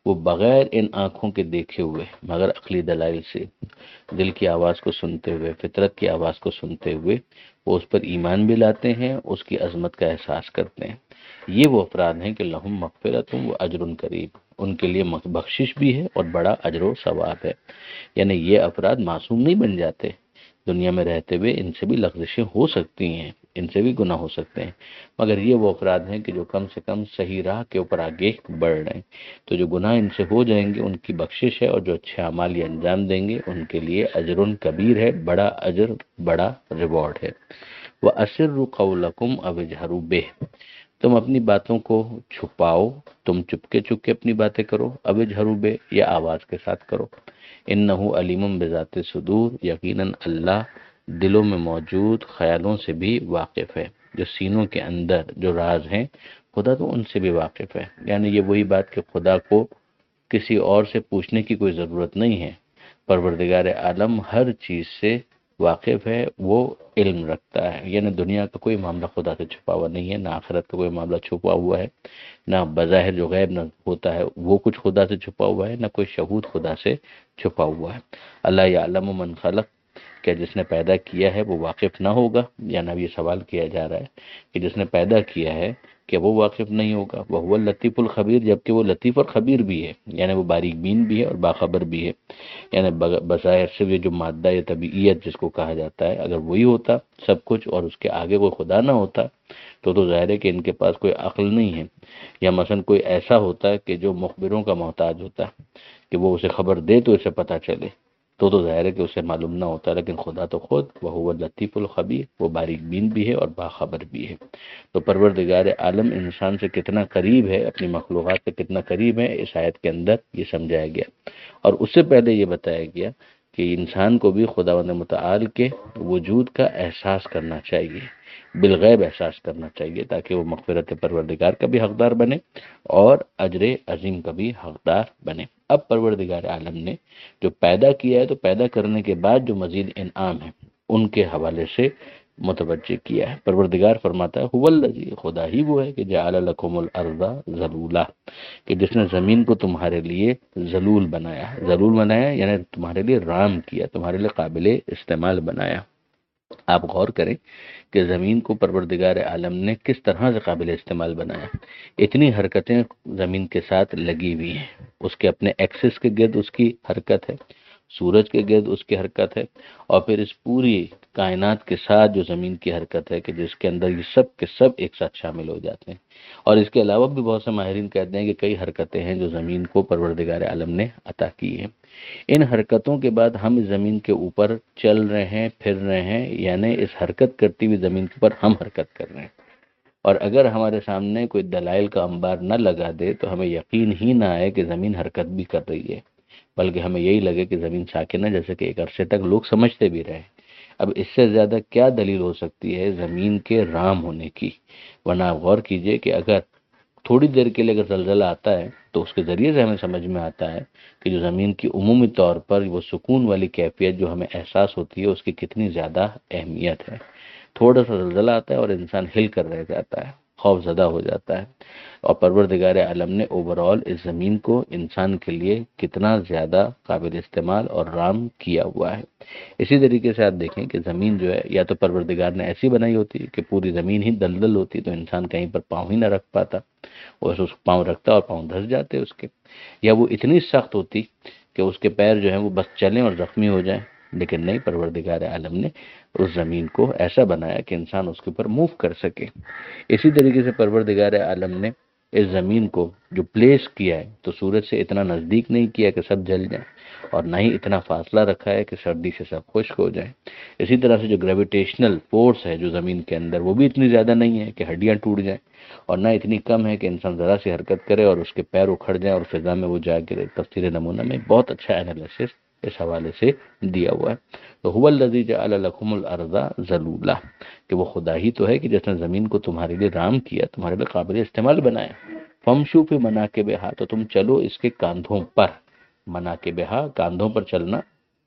وہ بغیر ان آنکھوں کے دیکھے ہوئے مگر عقلی دلائل سے دل کی آواز کو سنتے ہوئے، فطرت کی آواز کو سنتے ہوئے وہ اس پر ایمان بھی لاتے ہیں، اس کی عظمت کا احساس کرتے ہیں۔ یہ وہ افراد ہیں کہ لہم مغفرۃ و اجر کریم، ان کے لیے بخشش بھی ہے اور بڑا اجر و ثواب ہے۔ یعنی یہ افراد معصوم نہیں بن جاتے، دنیا میں رہتے ہوئے ان سے بھی لغزشیں ہو سکتی ہیں، ان سے بھی گناہ ہو سکتے ہیں، مگر یہ وہ افراد ہیں کہ جو کم سے کم صحیح راہ کے اوپر آگے بڑھ رہے ہیں۔ تو جو گناہ ان سے ہو جائیں گے ان کی بخشش ہے، اور جو اچھے اعمال یہ انجام دیں گے ان کے لیے اجر کبیر ہے، بڑا اجر، بڑا ریوارڈ ہے۔ وَأَسِرُّوا قَوْلَكُمْ أَوِ اجْهَرُوا بِهِ، تم اپنی باتوں کو چھپاؤ، تم چپکے چپکے اپنی باتیں کرو، او اجْهَرُوا بِهِ یا آواز کے ساتھ کرو۔ انه علیم بذات صدور، یقیناً اللہ دلوں میں موجود خیالوں سے بھی واقف ہے، جو سینوں کے اندر جو راز ہیں خدا تو ان سے بھی واقف ہے۔ یعنی یہ وہی بات کہ خدا کو کسی اور سے پوچھنے کی کوئی ضرورت نہیں ہے، پروردگار عالم ہر چیز سے واقف ہے، وہ علم رکھتا ہے۔ یعنی دنیا کا کوئی معاملہ خدا سے چھپا ہوا نہیں ہے، نہ آخرت کا کوئی معاملہ چھپا ہوا ہے، نہ بظاہر جو غیب نہ ہوتا ہے وہ کچھ خدا سے چھپا ہوا ہے، نہ کوئی شہود خدا سے چھپا ہوا ہے۔ اللہ یعلم من خلق، کہ جس نے پیدا کیا ہے وہ واقف نہ ہوگا، یعنی اب یہ سوال کیا جا رہا ہے کہ جس نے پیدا کیا ہے کہ وہ واقف نہیں ہوگا، وہ اللطیف الخبیر، جبکہ وہ لطیف اور خبیر بھی ہے، یعنی وہ باریک بین بھی ہے اور باخبر بھی ہے۔ یعنی بظاہر صرف یہ جو مادہ یا طبیعیت جس کو کہا جاتا ہے، اگر وہی ہوتا سب کچھ اور اس کے آگے کوئی خدا نہ ہوتا تو ظاہر ہے کہ ان کے پاس کوئی عقل نہیں ہے، یا مثلا کوئی ایسا ہوتا ہے کہ جو مخبروں کا محتاج ہوتا ہے کہ وہ اسے خبر دے تو اسے پتہ چلے، تو ظاہر ہے کہ اسے معلوم نہ ہوتا، لیکن خدا تو خود وہ لطیف الخبیر، وہ باریک بین بھی ہے اور باخبر بھی ہے۔ تو پروردگار عالم انسان سے کتنا قریب ہے، اپنی مخلوقات سے کتنا قریب ہے، اس آیت کے اندر یہ سمجھایا گیا۔ اور اس سے پہلے یہ بتایا گیا کہ انسان کو بھی خداوند متعال کے وجود کا احساس کرنا چاہیے، بالغیب احساس کرنا چاہیے، تاکہ وہ مغفرت پروردگار کا بھی حقدار بنے اور اجر عظیم کا بھی حقدار بنے۔ اب پروردگار عالم نے جو پیدا کیا ہے تو پیدا کرنے کے بعد جو مزید انعام ہیں ان کے حوالے سے متوجہ کیا ہے۔ پروردگار فرماتا ہے هو الذی، خدا ہی وہ ہے کہ جعل لکم الارض ذلولا، کہ جس نے زمین کو تمہارے لیے ذلول بنایا، ذلول بنایا یعنی تمہارے لیے رام کیا، تمہارے لیے قابل استعمال بنایا۔ آپ غور کریں کہ زمین کو پروردگار عالم نے کس طرح سے قابل استعمال بنایا۔ اتنی حرکتیں زمین کے ساتھ لگی ہوئی ہیں، اس کے اپنے ایکسس کے گرد اس کی حرکت ہے، سورج کے گرد اس کی حرکت ہے، اور پھر اس پوری کائنات کے ساتھ جو زمین کی حرکت ہے کہ جس کے اندر یہ سب کے سب ایک ساتھ شامل ہو جاتے ہیں۔ اور اس کے علاوہ بھی بہت سے ماہرین کہتے ہیں کہ کئی حرکتیں ہیں جو زمین کو پروردگار عالم نے عطا کی ہیں۔ ان حرکتوں کے بعد ہم اس زمین کے اوپر چل رہے ہیں، پھر رہے ہیں، یعنی اس حرکت کرتی ہوئی زمین کے اوپر ہم حرکت کر رہے ہیں۔ اور اگر ہمارے سامنے کوئی دلائل کا انبار نہ لگا دے تو ہمیں یقین ہی نہ آئے کہ زمین حرکت بھی کر رہی ہے، بلکہ ہمیں یہی لگے کہ زمین ساکن ہے، جیسے کہ ایک عرصے تک لوگ سمجھتے بھی رہے۔ اب اس سے زیادہ کیا دلیل ہو سکتی ہے زمین کے رام ہونے کی؟ ورنہ آپ غور کیجئے کہ اگر تھوڑی دیر کے لیے اگر زلزلہ آتا ہے تو اس کے ذریعے سے ہمیں سمجھ میں آتا ہے کہ جو زمین کی عمومی طور پر وہ سکون والی کیفیت جو ہمیں احساس ہوتی ہے اس کی کتنی زیادہ اہمیت ہے۔ تھوڑا سا زلزلہ آتا ہے اور انسان ہل کر رہ جاتا ہے، خوف زدہ ہو جاتا ہے، اور پروردگار عالم نے اوورآل اس زمین کو انسان کے لیے کتنا زیادہ قابل استعمال اور رام کیا ہوا ہے۔ اسی طریقے سے آپ دیکھیں کہ زمین جو ہے یا تو پروردگار نے ایسی بنائی ہوتی کہ پوری زمین ہی دلدل ہوتی تو انسان کہیں پر پاؤں ہی نہ رکھ پاتا، اور اس پاؤں رکھتا اور پاؤں دھس جاتے اس کے، یا وہ اتنی سخت ہوتی کہ اس کے پیر جو ہیں وہ بس چلیں اور زخمی ہو جائیں، لیکن نہیں، پروردگار عالم نے اس زمین کو ایسا بنایا کہ انسان اس کے اوپر موو کر سکے۔ اسی طریقے سے پروردگار عالم نے اس زمین کو جو پلیس کیا ہے تو سورج سے اتنا نزدیک نہیں کیا کہ سب جل جائیں، اور نہ ہی اتنا فاصلہ رکھا ہے کہ سردی سے سب خشک ہو جائیں۔ اسی طرح سے جو گریویٹیشنل فورس ہے جو زمین کے اندر وہ بھی اتنی زیادہ نہیں ہے کہ ہڈیاں ٹوٹ جائیں، اور نہ اتنی کم ہے کہ انسان ذرا سی حرکت کرے اور اس کے پیر اکھڑ جائیں اور فضا میں وہ جا گرے۔ تفسیر نمونہ میں بہت اچھا انالیسس اس حوالے سے دیا ہوا ہے۔ تو هو الذی جعل لکم الارض ذلولا، کہ وہ خدا ہی تو ہے کہ جس نے زمین کو تمہارے لیے رام کیا، تمہارے لیے قابل استعمال بنایا۔ فمشوا فی مناکبہا، تو تم چلو اس کے کاندھوں پر، مناکبہا کاندھوں پر چلنا،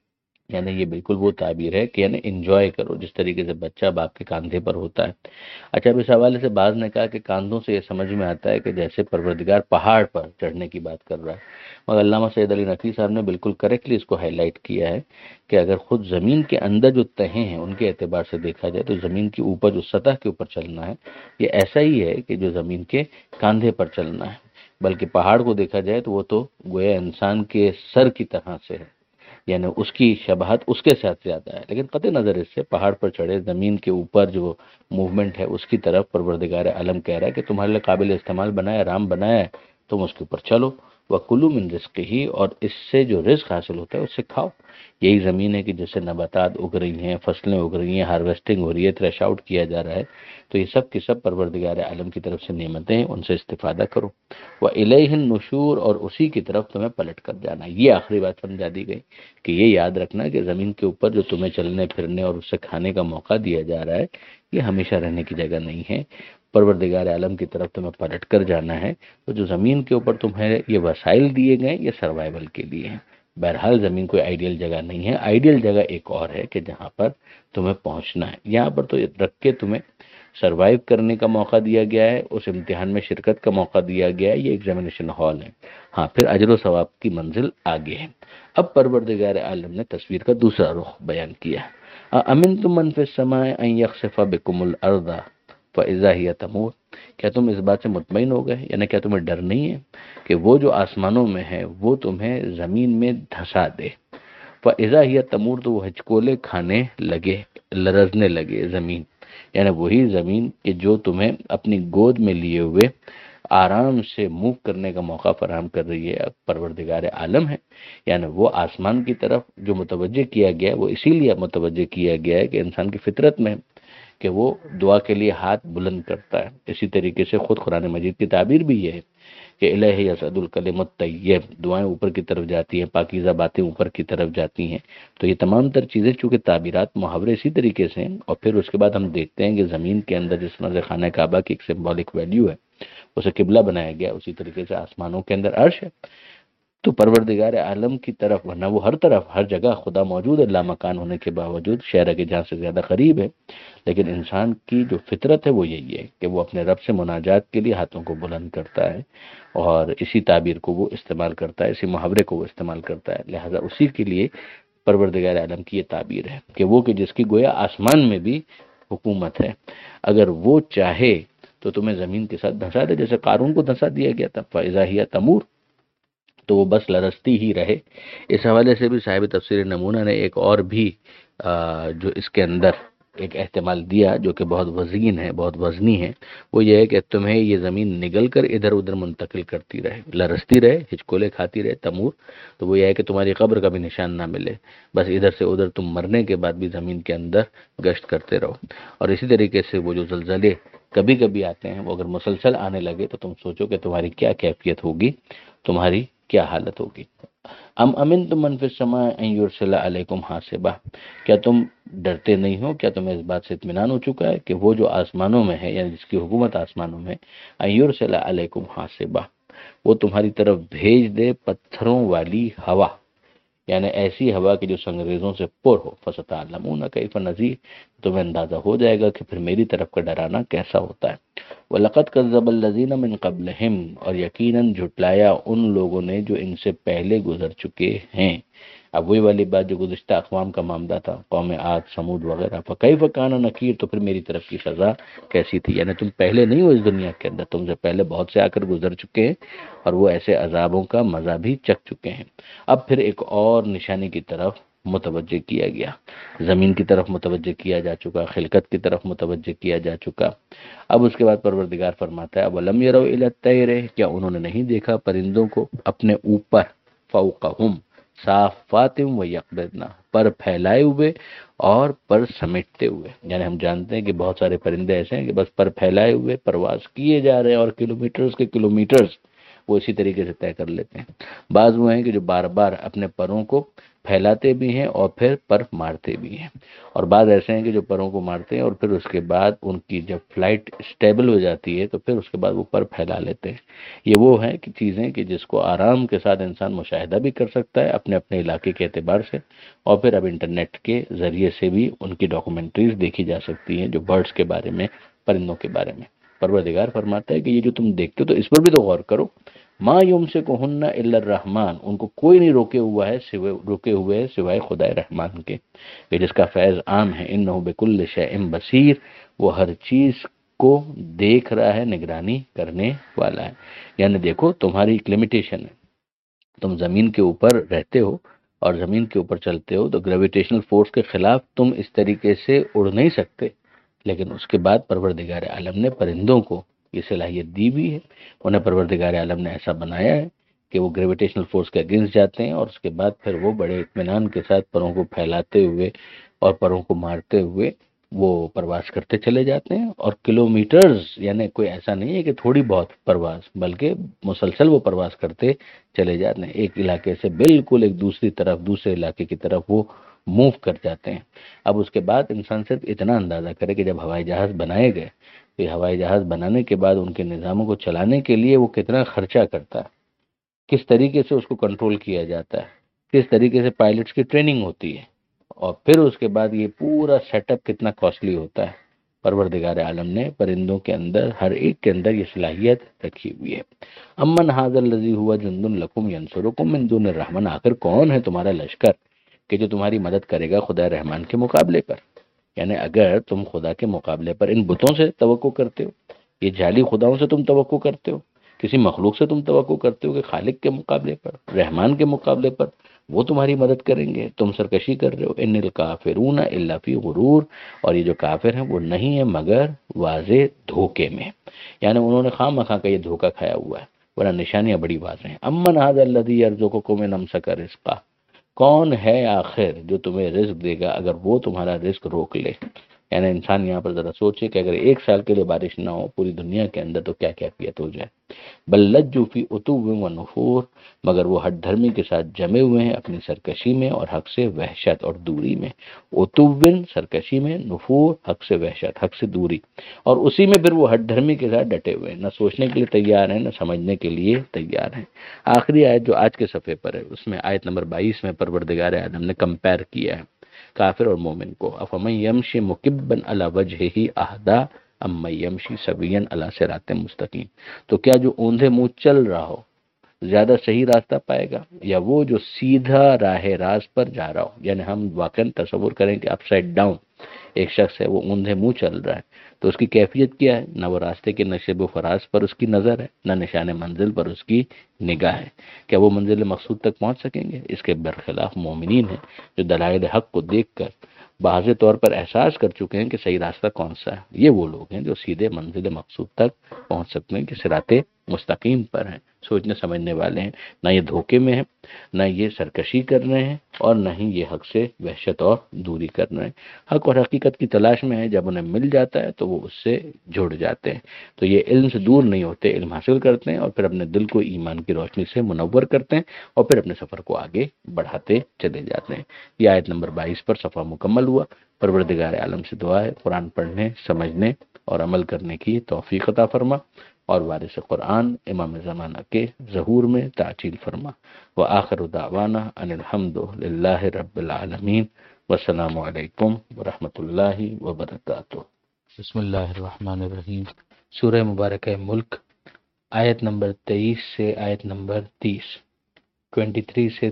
یعنی یہ بالکل وہ تعبیر ہے کہ یعنی انجوائے کرو جس طریقے سے بچہ باپ کے کاندھے پر ہوتا ہے۔ اچھا، اب اس حوالے سے بعض نے کہا کہ کاندھوں سے یہ سمجھ میں آتا ہے کہ جیسے پروردگار پہاڑ پر چڑھنے کی بات کر رہا ہے، مگر علامہ سید علی نقوی صاحب نے بالکل کریکٹلی اس کو ہائی لائٹ کیا ہے کہ اگر خود زمین کے اندر جو تہیں ہیں ان کے اعتبار سے دیکھا جائے تو زمین کے اوپر جو سطح کے اوپر چلنا ہے یہ ایسا ہی ہے کہ جو زمین کے کاندھے پر چلنا ہے، بلکہ پہاڑ کو دیکھا جائے تو وہ تو گویا انسان کے سر کی طرح سے ہے، یعنی اس کی شباہت اس کے ساتھ زیادہ ہے، لیکن قطع نظر اس سے پہاڑ پر چڑھے زمین کے اوپر جو موومنٹ ہے اس کی طرف پروردگار عالم کہہ رہا ہے کہ تمہارے لیے قابل استعمال بنایا، رام بنایا ہے، تم اس کے اوپر چلو، وَكُلُوا مِن رِزْقِهِ، اور اس سے جو رزق حاصل ہوتا ہے اس سے کھاؤ۔ یہی زمین ہے کہ جس سے نباتات اگ رہی ہیں، فصلیں اگ رہی ہیں، ہارویسٹنگ ہو رہی ہے، تھریش آؤٹ کیا جا رہا ہے، تو یہ سب کی سب پروردگار عالم کی طرف سے نعمتیں ہیں، ان سے استفادہ کرو۔ وَإِلَيْهِ النُّشُورُ، اور اسی کی طرف تمہیں پلٹ کر جانا ہے۔ یہ آخری بات سمجھا دی گئی کہ یہ یاد رکھنا کہ زمین کے اوپر جو تمہیں چلنے پھرنے اور اس سے کھانے کا موقع دیا جا رہا ہے یہ ہمیشہ رہنے کی جگہ نہیں ہے، پروردگار عالم کی طرف تمہیں پلٹ کر جانا ہے۔ تو جو زمین کے اوپر تمہیں یہ وسائل دیے گئے یہ سروائیول کے لیے ہیں۔ بہرحال زمین کوئی آئیڈیل جگہ نہیں ہے، آئیڈیل جگہ ایک اور ہے کہ جہاں پر تمہیں پہنچنا ہے۔ یہاں پر تو رکھ کے تمہیں سروائیو کرنے کا موقع دیا گیا ہے، اس امتحان میں شرکت کا موقع دیا گیا ہے، یہ ایگزامینیشن ہال ہے، ہاں پھر اجر و ثواب کی منزل آگے ہے۔ اب پروردگار عالم نے تصویر کا دوسرا رخ بیان کیا ہے۔ اَأَمِنْتُم مَّن فِي السَّمَاءِ أَن يَخْسِفَ بِكُمُ الْأَرْضَ فَإِذَا هِيَ تَمُورُ، کیا تم اس بات سے مطمئن ہو گئے، یعنی کیا تمہیں ڈر نہیں ہے کہ وہ جو آسمانوں میں ہے وہ تمہیں زمین میں دھسا دے، فَإِذَا هِيَ تَمُورُ، تو وہ ہچکولے کھانے لگے، لرزنے لگے زمین، یعنی وہی زمین کہ جو تمہیں اپنی گود میں لیے ہوئے آرام سے موو کرنے کا موقع فراہم کر رہی ہے، پروردگار عالم ہے۔ یعنی وہ آسمان کی طرف جو متوجہ کیا گیا ہے وہ اسی لیے متوجہ کیا گیا ہے کہ انسان کی فطرت میں کہ وہ دعا کے لیے ہاتھ بلند کرتا ہے۔ اسی طریقے سے خود قرآن مجید کی تعبیر بھی یہ ہے کہ الہ یصعد الکلم الطیب، دعائیں اوپر کی طرف جاتی ہیں، پاکیزہ باتیں اوپر کی طرف جاتی ہیں۔ تو یہ تمام تر چیزیں چونکہ تعبیرات محاورے اسی طریقے سے ہیں، اور پھر اس کے بعد ہم دیکھتے ہیں کہ زمین کے اندر جس طرح سے خانہ کعبہ کی ایک سمبولک ویلیو ہے، اسے قبلہ بنایا گیا، اسی طریقے سے آسمانوں کے اندر عرش ہے۔ تو پروردگار عالم کی طرف، ورنہ وہ ہر طرف ہر جگہ خدا موجود ہے، لامکان ہونے کے باوجود، شہر کے جہاں سے زیادہ قریب ہے، لیکن انسان کی جو فطرت ہے وہ یہی ہے کہ وہ اپنے رب سے مناجات کے لیے ہاتھوں کو بلند کرتا ہے، اور اسی تعبیر کو وہ استعمال کرتا ہے، اسی محاورے کو وہ استعمال کرتا ہے، لہٰذا اسی کے لیے پروردگار عالم کی یہ تعبیر ہے کہ وہ کہ جس کی گویا آسمان میں بھی حکومت ہے، اگر وہ چاہے تو تمہیں زمین کے ساتھ دھنسا دے، جیسے قارون کو دھنسا دیا گیا تھا، فَإِذَا هِيَ تَمُورُ، تو وہ بس لرزتی ہی رہے۔ اس حوالے سے بھی صاحب تفسیر نمونہ نے ایک اور بھی جو اس کے اندر ایک احتمال دیا جو کہ بہت وزین ہے، بہت وزنی ہے، وہ یہ ہے کہ تمہیں یہ زمین نگل کر ادھر ادھر منتقل کرتی رہے، لرزتی رہے، ہچکولے کھاتی رہے، تمور، تو وہ یہ ہے کہ تمہاری قبر کا بھی نشان نہ ملے، بس ادھر سے ادھر تم مرنے کے بعد بھی زمین کے اندر گشت کرتے رہو۔ اور اسی طریقے سے وہ جو زلزلے کبھی کبھی آتے ہیں وہ اگر مسلسل آنے لگے تو تم سوچو کہ تمہاری کیا کیفیت ہوگی، تمہاری کیا حالت ہوگی۔ ام امنتم من فی السماء ان یرسل علیکم حاصبا، کیا تم ڈرتے نہیں ہو، کیا تمہیں اس بات سے اطمینان ہو چکا ہے کہ وہ جو آسمانوں میں ہے، یعنی جس کی حکومت آسمانوں میں، ان یرسل علیکم حاصبا، وہ تمہاری طرف بھیج دے پتھروں والی ہوا، یعنی ایسی ہوا کہ جو سنگریزوں سے پر ہو، فستعلمون کیف نذیر، تمہیں اندازہ ہو جائے گا کہ پھر میری طرف کا ڈرانا کیسا ہوتا ہے۔ وَلَقَدْ كَذَّبَ الَّذِينَ مِن قَبْلِهِمْ، اور یقیناً جھٹلایا ان لوگوں نے جو ان سے پہلے گزر چکے ہیں۔ اب وہی والی بات جو گزشتہ اقوام کا معاملہ تھا، قوم عاد، سمود وغیرہ، فَكَيْفَ كَانَ نَكِيرٌ، تو پھر میری طرف کی سزا کیسی تھی، یعنی تم پہلے نہیں ہو اس دنیا کے اندر، تم سے پہلے بہت سے آ کر گزر چکے ہیں اور وہ ایسے عذابوں کا مزہ بھی چکھ چکے ہیں۔ اب پھر ایک اور نشانی کی طرف متوجہ کیا گیا، زمین کی طرف متوجہ کیا جا چکا، خلقت کی طرف متوجہ کیا جا چکا۔ اب اس کے بعد پروردگار فرماتا ہے وَلَمْ يَرَوْا إِلَى الطَّيْرِ، کیا انہوں نے نہیں دیکھا پرندوں کو اپنے اوپر، فَوْقَهُمْ صَافَّاتٍ وَيَقْبِضْنَ، پر پھیلائے ہوئے اور پر سمیٹتے ہوئے، یعنی ہم جانتے ہیں کہ بہت سارے پرندے ایسے ہیں کہ بس پر پھیلائے ہوئے پرواز کیے جا رہے ہیں اور کلومیٹرز کے کلومیٹرز وہ اسی طریقے سے طے کر لیتے ہیں۔ بعض وہ ہیں کہ جو بار بار اپنے پروں کو پھیلاتے بھی ہیں اور پھر پر مارتے بھی ہیں، اور بعض ایسے ہیں کہ جو پروں کو مارتے ہیں اور پھر اس کے بعد ان کی جب فلائٹ اسٹیبل ہو جاتی ہے تو پھر اس کے بعد وہ پر پھیلا لیتے ہیں۔ یہ وہ ہیں کہ چیزیں کہ جس کو آرام کے ساتھ انسان مشاہدہ بھی کر سکتا ہے اپنے اپنے علاقے کے اعتبار سے، اور پھر اب انٹرنیٹ کے ذریعے سے بھی ان کی ڈاکومنٹریز دیکھی جا سکتی ہیں جو برڈز کے بارے میں، پرندوں کے بارے میں۔ پروردگار فرماتا ہے کہ یہ جو تم دیکھتے ہو تو اس پر بھی تو غور کرو، ما یمسکہن الا الرحمن، ان کو کوئی نہیں روکے ہوئے ہے سوائے خدا رحمان کے، کہ جس کا فیض عام ہے، انہ بکل شیء بصیر، وہ ہر چیز کو دیکھ رہا ہے، نگرانی کرنے والا ہے۔ یعنی دیکھو تمہاری ایک لمیٹیشن ہے، تم زمین کے اوپر رہتے ہو اور زمین کے اوپر چلتے ہو تو گریویٹیشنل فورس کے خلاف تم اس طریقے سے اڑ نہیں سکتے، لیکن اس کے بعد پروردگار عالم نے پرندوں کو یہ صلاحیت دی بھی ہے، انہیں پروردگار عالم نے ایسا بنایا ہے کہ وہ گریویٹیشنل فورس کے اگینسٹ جاتے ہیں اور اس کے بعد پھر وہ بڑے اطمینان کے ساتھ پروں کو پھیلاتے ہوئے اور پروں کو مارتے ہوئے وہ پرواز کرتے چلے جاتے ہیں، اور کلومیٹرز، یعنی کوئی ایسا نہیں ہے کہ تھوڑی بہت پرواز، بلکہ مسلسل وہ پرواز کرتے چلے جاتے ہیں، ایک علاقے سے بالکل ایک دوسری طرف، دوسرے علاقے کی طرف وہ موو کر جاتے ہیں۔ اب اس کے بعد انسان صرف اتنا اندازہ کرے کہ جب ہوائی جہاز بنائے گئے، کہ ہوائی جہاز بنانے کے بعد ان کے نظاموں کو چلانے کے لیے وہ کتنا خرچہ کرتا ہے، کس طریقے سے اس کو کنٹرول کیا جاتا ہے، کس طریقے سے پائلٹس کی ٹریننگ ہوتی ہے، اور پھر اس کے بعد یہ پورا سیٹ اپ کتنا کاسٹلی ہوتا ہے۔ پروردگار عالم نے پرندوں کے اندر ہر ایک کے اندر یہ صلاحیت رکھی ہوئی ہے۔ امن ھذا الذی ھوا جند لکم ینصرکم من دون الرحمن، آخر کون ہے تمہارا لشکر کہ جو تمہاری مدد کرے گا خدا رحمان کے مقابلے پر؟ یعنی اگر تم خدا کے مقابلے پر ان بتوں سے توقع کرتے ہو، یہ جعلی خداؤں سے تم توقع کرتے ہو، کسی مخلوق سے تم توقع کرتے ہو کہ خالق کے مقابلے پر، رحمان کے مقابلے پر وہ تمہاری مدد کریں گے، تم سرکشی کر رہے ہو۔ ان الکافرون الا فی غرور، اور یہ جو کافر ہیں وہ نہیں ہیں مگر واضح دھوکے میں، یعنی انہوں نے خواہ مخواہ کا یہ دھوکہ کھایا ہوا ہے، ورنہ نشانیاں بڑی واضح ہیں۔ امن ھذا الذی یرزقکم من امسک رزقہ، کون ہے آخر جو تمہیں رزق دے گا اگر وہ تمہارا رزق روک لے؟ یعنی انسان یہاں پر ذرا سوچے کہ اگر ایک سال کے لیے بارش نہ ہو پوری دنیا کے اندر تو کیا کیفیت ہو جائے۔ بل لجوا فی عتو و نفور، مگر وہ ہٹ دھرمی کے ساتھ جمے ہوئے ہیں اپنی سرکشی میں اور حق سے وحشت اور دوری میں۔ عتوً سرکشی میں، نفور حق سے وحشت، حق سے دوری، اور اسی میں پھر وہ ہٹ دھرمی کے ساتھ ڈٹے ہوئے ہیں، نہ سوچنے کے لیے تیار ہیں نہ سمجھنے کے لیے تیار ہیں۔ آخری آیت جو آج کے صفحے پر ہے اس میں آیت نمبر 22 میں پروردگار عالم نے کمپیر کیا ہے کافر اور مومن کو۔ افمن یمشی مکبا علی وجہہ اہدی امن یمشی سویا علی صراط مستقیم، تو کیا جو اوندھے منہ چل رہا ہو زیادہ صحیح راستہ پائے گا، یا وہ جو سیدھا راہ راست پر جا رہا ہو؟ یعنی ہم واقعا تصور کریں کہ اپ سائڈ ڈاؤن ایک شخص ہے، وہ اوندھے منہ چل رہا ہے، تو اس کی کیفیت کیا ہے؟ نہ وہ راستے کے نشیب و فراز پر اس کی نظر ہے، نہ نشان منزل پر اس کی نگاہ ہے۔ کیا وہ منزل مقصود تک پہنچ سکیں گے؟ اس کے برخلاف مومنین ہیں جو دلائل حق کو دیکھ کر واضح طور پر احساس کر چکے ہیں کہ صحیح راستہ کون سا ہے، یہ وہ لوگ ہیں جو سیدھے منزل مقصود تک پہنچ سکتے ہیں، کہ صراط مستقیم پر ہیں، سوچنے سمجھنے والے ہیں، نہ یہ دھوکے میں ہیں، نہ یہ سرکشی کر رہے ہیں، اور نہ ہی یہ حق سے وحشت اور دوری کر رہے ہیں۔ حق اور حقیقت کی تلاش میں ہے، جب انہیں مل جاتا ہے تو وہ اس سے جڑ جاتے ہیں، تو یہ علم سے دور نہیں ہوتے، علم حاصل کرتے ہیں اور پھر اپنے دل کو ایمان کی روشنی سے منور کرتے ہیں اور پھر اپنے سفر کو آگے بڑھاتے چلے جاتے ہیں۔ یہ آیت نمبر 22 پر صفحہ مکمل ہوا۔ پروردگار عالم سے دعا ہے قرآن پڑھنے، سمجھنے اور عمل کرنے کی توفیق عطا فرما، اور وارث قرآن امام زمانہ کے ظہور میں تعجیل فرما۔ وآخر دعوانا ان الحمد للہ رب العالمین، والسلام علیکم ورحمۃ اللہ وبرکاتہ۔ بسم اللہ الرحمن الرحیم۔ سورہ مبارکہ ملک، آیت نمبر 23 سے آیت نمبر 30، 23 سے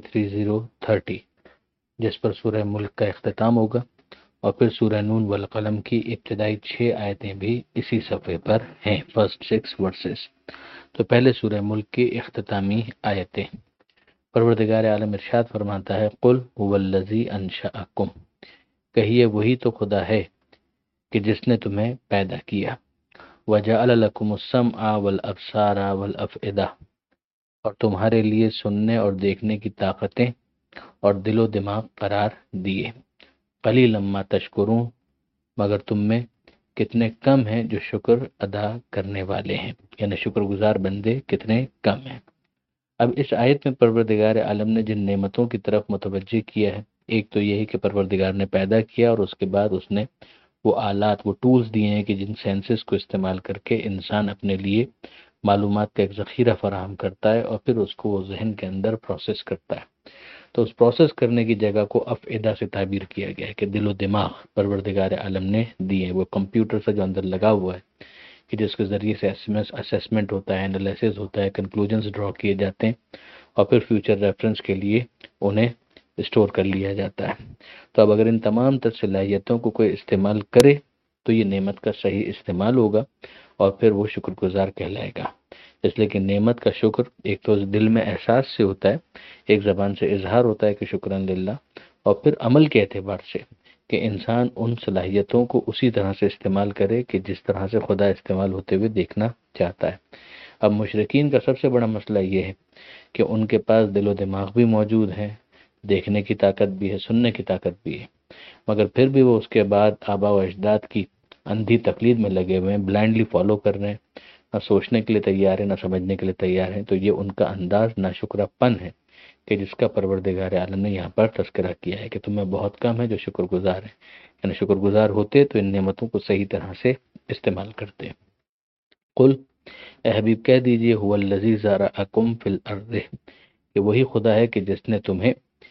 30 جس پر سورہ ملک کا اختتام ہوگا، اور پھر سورہ نون والقلم کی ابتدائی 6 آیتیں بھی اسی صفحے پر ہیں، فرسٹ 6 ورسز۔ تو پہلے سورہ ملک کی اختتامی آیتیں۔ پروردگار عالم ارشاد فرماتا ہے قل هو الذی انشأکم، کہیے وہی تو خدا ہے کہ جس نے تمہیں پیدا کیا، وجعل لکم السمع والابصار والافئدہ، اور تمہارے لیے سننے اور دیکھنے کی طاقتیں اور دل و دماغ قرار دیے، قلیلا ما تشکرون، مگر تم میں کتنے کم ہیں جو شکر ادا کرنے والے ہیں، یعنی شکر گزار بندے کتنے کم ہیں۔ اب اس آیت میں پروردگار عالم نے جن نعمتوں کی طرف متوجہ کیا ہے، ایک تو یہ ہے کہ پروردگار نے پیدا کیا اور اس کے بعد اس نے وہ آلات، وہ ٹولز دیے ہیں کہ جن سینسز کو استعمال کر کے انسان اپنے لیے معلومات کا ایک ذخیرہ فراہم کرتا ہے اور پھر اس کو وہ ذہن کے اندر پروسیس کرتا ہے۔ تو اس پروسیس کرنے کی جگہ کو افئدہ سے تعبیر کیا گیا ہے کہ دل و دماغ پروردگار عالم نے دیے، وہ کمپیوٹر سے جو اندر لگا ہوا ہے کہ جس کے ذریعے سے اسیسمنٹ ہوتا ہے، انالیسز ہوتا ہے، کنکلوژنز ڈرا کیے جاتے ہیں اور پھر فیوچر ریفرنس کے لیے انہیں اسٹور کر لیا جاتا ہے۔ تو اب اگر ان تمام تر صلاحیتوں کو کوئی استعمال کرے تو یہ نعمت کا صحیح استعمال ہوگا اور پھر وہ شکر گزار کہلائے گا۔ اس لیے کہ نعمت کا شکر ایک تو دل میں احساس سے ہوتا ہے، ایک زبان سے اظہار ہوتا ہے کہ شکران للہ، اور پھر عمل کے اعتبار سے کہ انسان ان صلاحیتوں کو اسی طرح سے استعمال کرے کہ جس طرح سے خدا استعمال ہوتے ہوئے دیکھنا چاہتا ہے۔ اب مشرکین کا سب سے بڑا مسئلہ یہ ہے کہ ان کے پاس دل و دماغ بھی موجود ہے، دیکھنے کی طاقت بھی ہے، سننے کی طاقت بھی ہے، مگر پھر بھی وہ اس کے بعد آبا و اجداد کی اندھی تقلید میں لگے ہوئے ہیں، بلائنڈلی فالو کر رہے ہیں، نہ سوچنے کے لیے تیار ہیں، نہ سمجھنے کے لیے تیار ہیں۔ تو یہ ان کا انداز ناشکرہ پن ہے کہ جس کا پروردگار عالم نے یہاں پر تذکرہ کیا ہے کہ تمہیں بہت کم ہے جو شکر گزار ہیں، یعنی شکر گزار ہوتے تو ان نعمتوں کو صحیح طرح سے استعمال کرتے۔ قل، اے حبیب کہہ دیجئے، هو الذی ذرأکم فی الارض، کہ وہی خدا ہے کہ جس نے تمہیں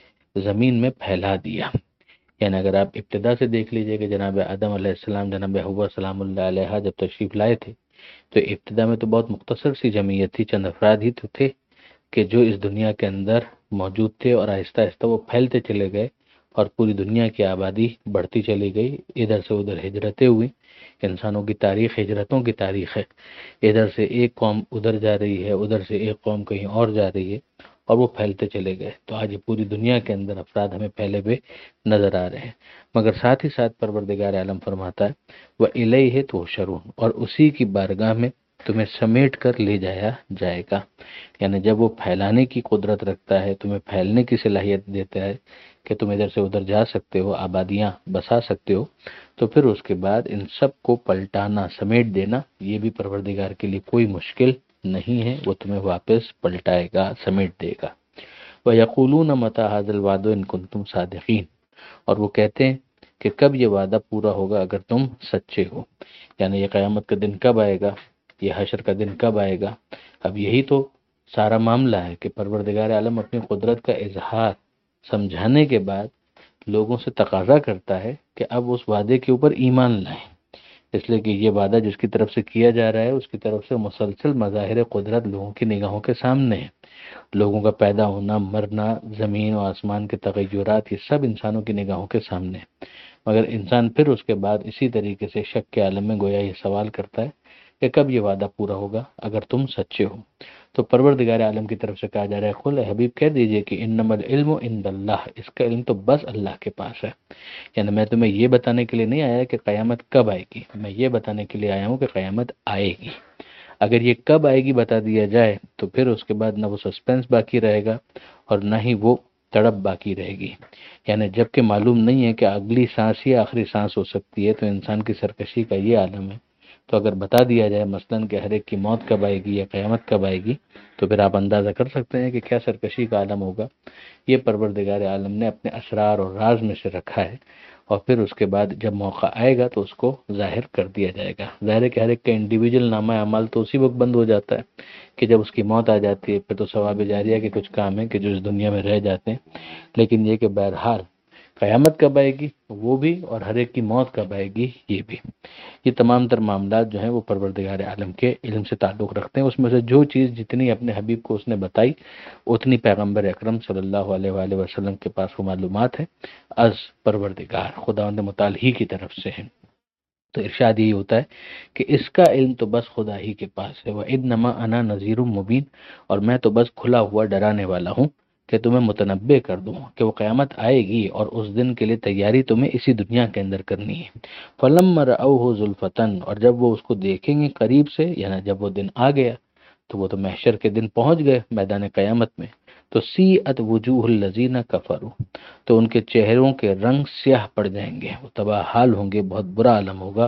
زمین میں پھیلا دیا۔ یعنی اگر آپ ابتدا سے دیکھ لیجئے کہ جناب آدم علیہ السلام، جناب حوا سلام اللہ علیہ جب تشریف لائے تھے تو ابتدا میں تو بہت مختصر سی جمعیت تھی، چند افراد ہی تو تھے کہ جو اس دنیا کے اندر موجود تھے، اور آہستہ آہستہ وہ پھیلتے چلے گئے اور پوری دنیا کی آبادی بڑھتی چلی گئی، ادھر سے ادھر ہجرتیں ہوئی۔ انسانوں کی تاریخ ہجرتوں کی تاریخ ہے، ادھر سے ایک قوم ادھر جا رہی ہے، ادھر سے ایک قوم کہیں اور جا رہی ہے، اور وہ پھیلتے چلے گئے۔ تو آج پوری دنیا کے اندر افراد ہمیں پھیلے ہوئے نظر آ رہے ہیں، مگر ساتھ ہی ساتھ پروردگار عالم فرماتا ہے وَإِلَيْهِ تُحْشَرُونَ، اور اسی کی بارگاہ میں تمہیں سمیٹ کر لے جایا جائے گا۔ یعنی جب وہ پھیلانے کی قدرت رکھتا ہے، تمہیں پھیلنے کی صلاحیت دیتا ہے کہ تم ادھر سے ادھر جا سکتے ہو، آبادیاں بسا سکتے ہو، تو پھر اس کے بعد ان سب کو پلٹانا، سمیٹ دینا، یہ بھی پروردگار کے لیے کوئی مشکل نہیں ہے، وہ تمہیں واپس پلٹائے گا، سمیٹ دے گا۔ وَيَقُولُونَ مَتَىٰ هَٰذَا الْوَعْدُ إِن كُنتُمْ صَادِقِينَ، اور وہ کہتے ہیں کہ کب یہ وعدہ پورا ہوگا اگر تم سچے ہو، یعنی یہ قیامت کا دن کب آئے گا، یہ حشر کا دن کب آئے گا۔ اب یہی تو سارا معاملہ ہے کہ پروردگار عالم اپنی قدرت کا اظہار سمجھانے کے بعد لوگوں سے تقاضا کرتا ہے کہ اب اس وعدے کے اوپر ایمان لائیں، اس لیے کہ یہ وعدہ جس کی طرف سے کیا جا رہا ہے اس کی طرف سے مسلسل مظاہر قدرت لوگوں کی نگاہوں کے سامنے ہے۔ لوگوں کا پیدا ہونا، مرنا، زمین و آسمان کے تغیرات، یہ سب انسانوں کی نگاہوں کے سامنے ہے، مگر انسان پھر اس کے بعد اسی طریقے سے شک کے عالم میں گویا یہ سوال کرتا ہے کہ کب یہ وعدہ پورا ہوگا اگر تم سچے ہو۔ تو پروردگار عالم کی طرف سے کہا جا رہا ہے قل، اے حبیب کہہ دیجئے کہ انما العلم عند اللہ، اس کا علم تو بس اللہ کے پاس ہے۔ یعنی میں تمہیں یہ بتانے کے لیے نہیں آیا کہ قیامت کب آئے گی، میں یہ بتانے کے لیے آیا ہوں کہ قیامت آئے گی۔ اگر یہ کب آئے گی بتا دیا جائے تو پھر اس کے بعد نہ وہ سسپینس باقی رہے گا اور نہ ہی وہ تڑپ باقی رہے گی۔ یعنی جب کہ معلوم نہیں ہے کہ اگلی سانس ہی آخری سانس ہو سکتی ہے، تو انسان کی سرکشی کا یہ عالم ہے۔ تو اگر بتا دیا جائے مثلاً کہ ہر ایک کی موت کب آئے گی یا قیامت کب آئے گی، تو پھر آپ اندازہ کر سکتے ہیں کہ کیا سرکشی کا عالم ہوگا۔ یہ پروردگار عالم نے اپنے اسرار اور راز میں سے رکھا ہے، اور پھر اس کے بعد جب موقع آئے گا تو اس کو ظاہر کر دیا جائے گا۔ ظاہر ہے کہ ہر ایک کا انڈیویجول نامہ اعمال تو اسی وقت بند ہو جاتا ہے کہ جب اس کی موت آ جاتی ہے، پھر تو ثواب جاریہ کے کچھ کام ہیں کہ جو اس دنیا میں رہ جاتے ہیں، لیکن یہ کہ بہرحال قیامت کب آئے گی وہ بھی، اور ہر ایک کی موت کب آئے گی یہ بھی، یہ تمام تر معاملات جو ہیں وہ پروردگار عالم کے علم سے تعلق رکھتے ہیں۔ اس میں سے جو چیز جتنی اپنے حبیب کو اس نے بتائی اتنی پیغمبر اکرم صلی اللہ علیہ وآلہ وسلم کے پاس وہ معلومات ہے از پروردگار خداوند متعال ہی کی طرف سے ہیں۔ تو ارشاد یہی ہوتا ہے کہ اس کا علم تو بس خدا ہی کے پاس ہے۔ وَإِنَّمَا أَنَا نَذِيرٌ مُبِينٌ، اور میں تو بس کھلا ہوا ڈرانے والا ہوں کہ تمہیں متنبع کر دوں کہ وہ قیامت آئے گی، اور اس دن کے لیے تیاری تمہیں اسی دنیا کے اندر کرنی ہے۔ فَلَمَّا رَأَوْهُ زُلْفَةً، اور جب وہ اس کو دیکھیں گے قریب سے، یعنی جب وہ دن آ گیا تو وہ تو محشر کے دن پہنچ گئے میدان قیامت میں، تو سیئت وجوہ الذین کفروا، تو ان کے چہروں کے رنگ سیاہ پڑ جائیں گے، وہ تباہ حال ہوں گے، بہت برا عالم ہوگا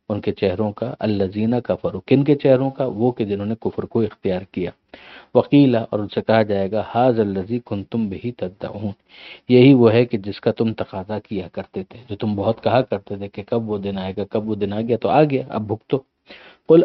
ان کے چہروں کا، الذین کفروا، کن کے چہروں کا؟ وہ کہ جنہوں نے کفر کو اختیار کیا، وقیل، اور ان سے کہا جائے گا ھذا الذی کنتم بہ تدعون، یہی وہ ہے کہ جس کا تم تقاضا کیا کرتے تھے، جو تم بہت کہا کرتے تھے کہ کب وہ دن آئے گا، کب وہ دن آ گیا تو آ گیا، اب بھگتو۔ قل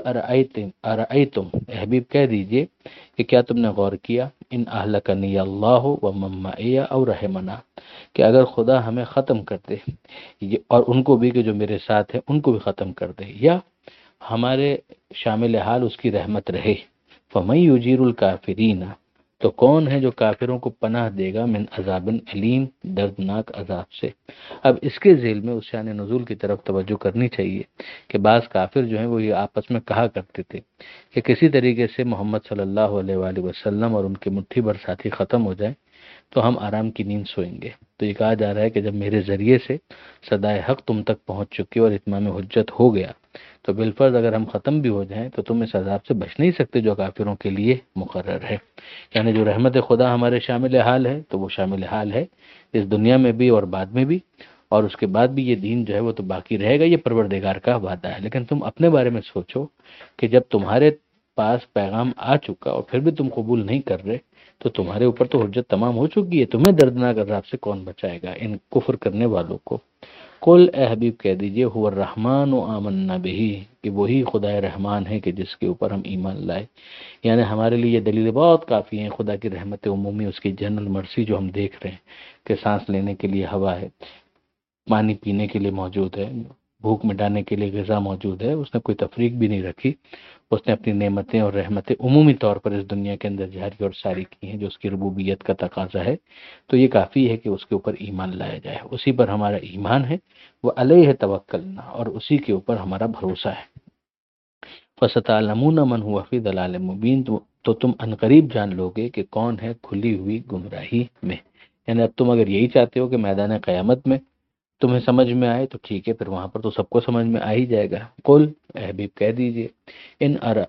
ارأیتم، اے حبیب کہہ دیجئے کہ کیا تم نے غور کیا، ان اہلکنی اللہ ومن معی او رحمنا، کہ اگر خدا ہمیں ختم کر دے اور ان کو بھی کہ جو میرے ساتھ ہیں ان کو بھی ختم کر دے، یا ہمارے شامل حال اس کی رحمت رہے، فَمَن یُجِیرُ الْکَافِرِینَ، تو کون ہے جو کافروں کو پناہ دے گا، من عذاب علیم، دردناک عذاب سے۔ اب اس کے ذیل میں اس شان نزول کی طرف توجہ کرنی چاہیے کہ بعض کافر جو ہیں وہ یہ آپس میں کہا کرتے تھے کہ کسی طریقے سے محمد صلی اللہ علیہ وآلہ وسلم اور ان کے مٹھی بھر ساتھی ختم ہو جائیں تو ہم آرام کی نیند سوئیں گے۔ تو یہ کہا جا رہا ہے کہ جب میرے ذریعے سے صدائے حق تم تک پہنچ چکی اور اتمام حجت ہو گیا تو بالفرض اگر ہم ختم بھی ہو جائیں تو تم اس عذاب سے بچ نہیں سکتے جو کافروں کے لیے مقرر ہے۔ یعنی جو رحمت خدا ہمارے شامل حال ہے تو وہ شامل حال ہے اس دنیا میں بھی اور بعد میں بھی، اور اس کے بعد بھی یہ دین جو ہے وہ تو باقی رہے گا، یہ پروردگار کا وعدہ ہے۔ لیکن تم اپنے بارے میں سوچو کہ جب تمہارے پاس پیغام آ چکا اور پھر بھی تم قبول نہیں کر رہے تو تمہارے اوپر تو حجت تمام ہو چکی ہے، تمہیں دردناک عذاب سے کون بچائے گا ان کفر کرنے والوں کو۔ قل، اے حبیب کہہ دیجئے، هو الرحمن آمنا بہ، کہ وہی خدا رحمان ہے کہ جس کے اوپر ہم ایمان لائے۔ یعنی ہمارے لیے یہ دلیل بہت کافی ہیں، خدا کی رحمت عمومی، اس کی جنرل مرسی جو ہم دیکھ رہے ہیں کہ سانس لینے کے لیے ہوا ہے، پانی پینے کے لیے موجود ہے، بھوک مٹانے کے لیے غذا موجود ہے، اس نے کوئی تفریق بھی نہیں رکھی، اس نے اپنی نعمتیں اور رحمتیں عمومی طور پر اس دنیا کے اندر جاری اور ساری کی ہیں جو اس کی ربوبیت کا تقاضا ہے۔ تو یہ کافی ہے کہ اس کے اوپر ایمان لایا جائے، اسی پر ہمارا ایمان ہے، وہ علیہ توکلنا، اور اسی کے اوپر ہمارا بھروسہ ہے۔ فَسَتَعْلَمُونَ مَنْ هُوَ فِي ضَلَالٍ مُبِينٍ، تو تم عنقریب جان لوگے کہ کون ہے کھلی ہوئی گمراہی میں۔ یعنی اب تم اگر یہی چاہتے ہو کہ میدان قیامت میں تمہیں سمجھ میں آئے تو ٹھیک ہے، پھر وہاں پر تو سب کو سمجھ میں آ ہی جائے گا۔ قل، اے حبیب کہہ دیجئے، ان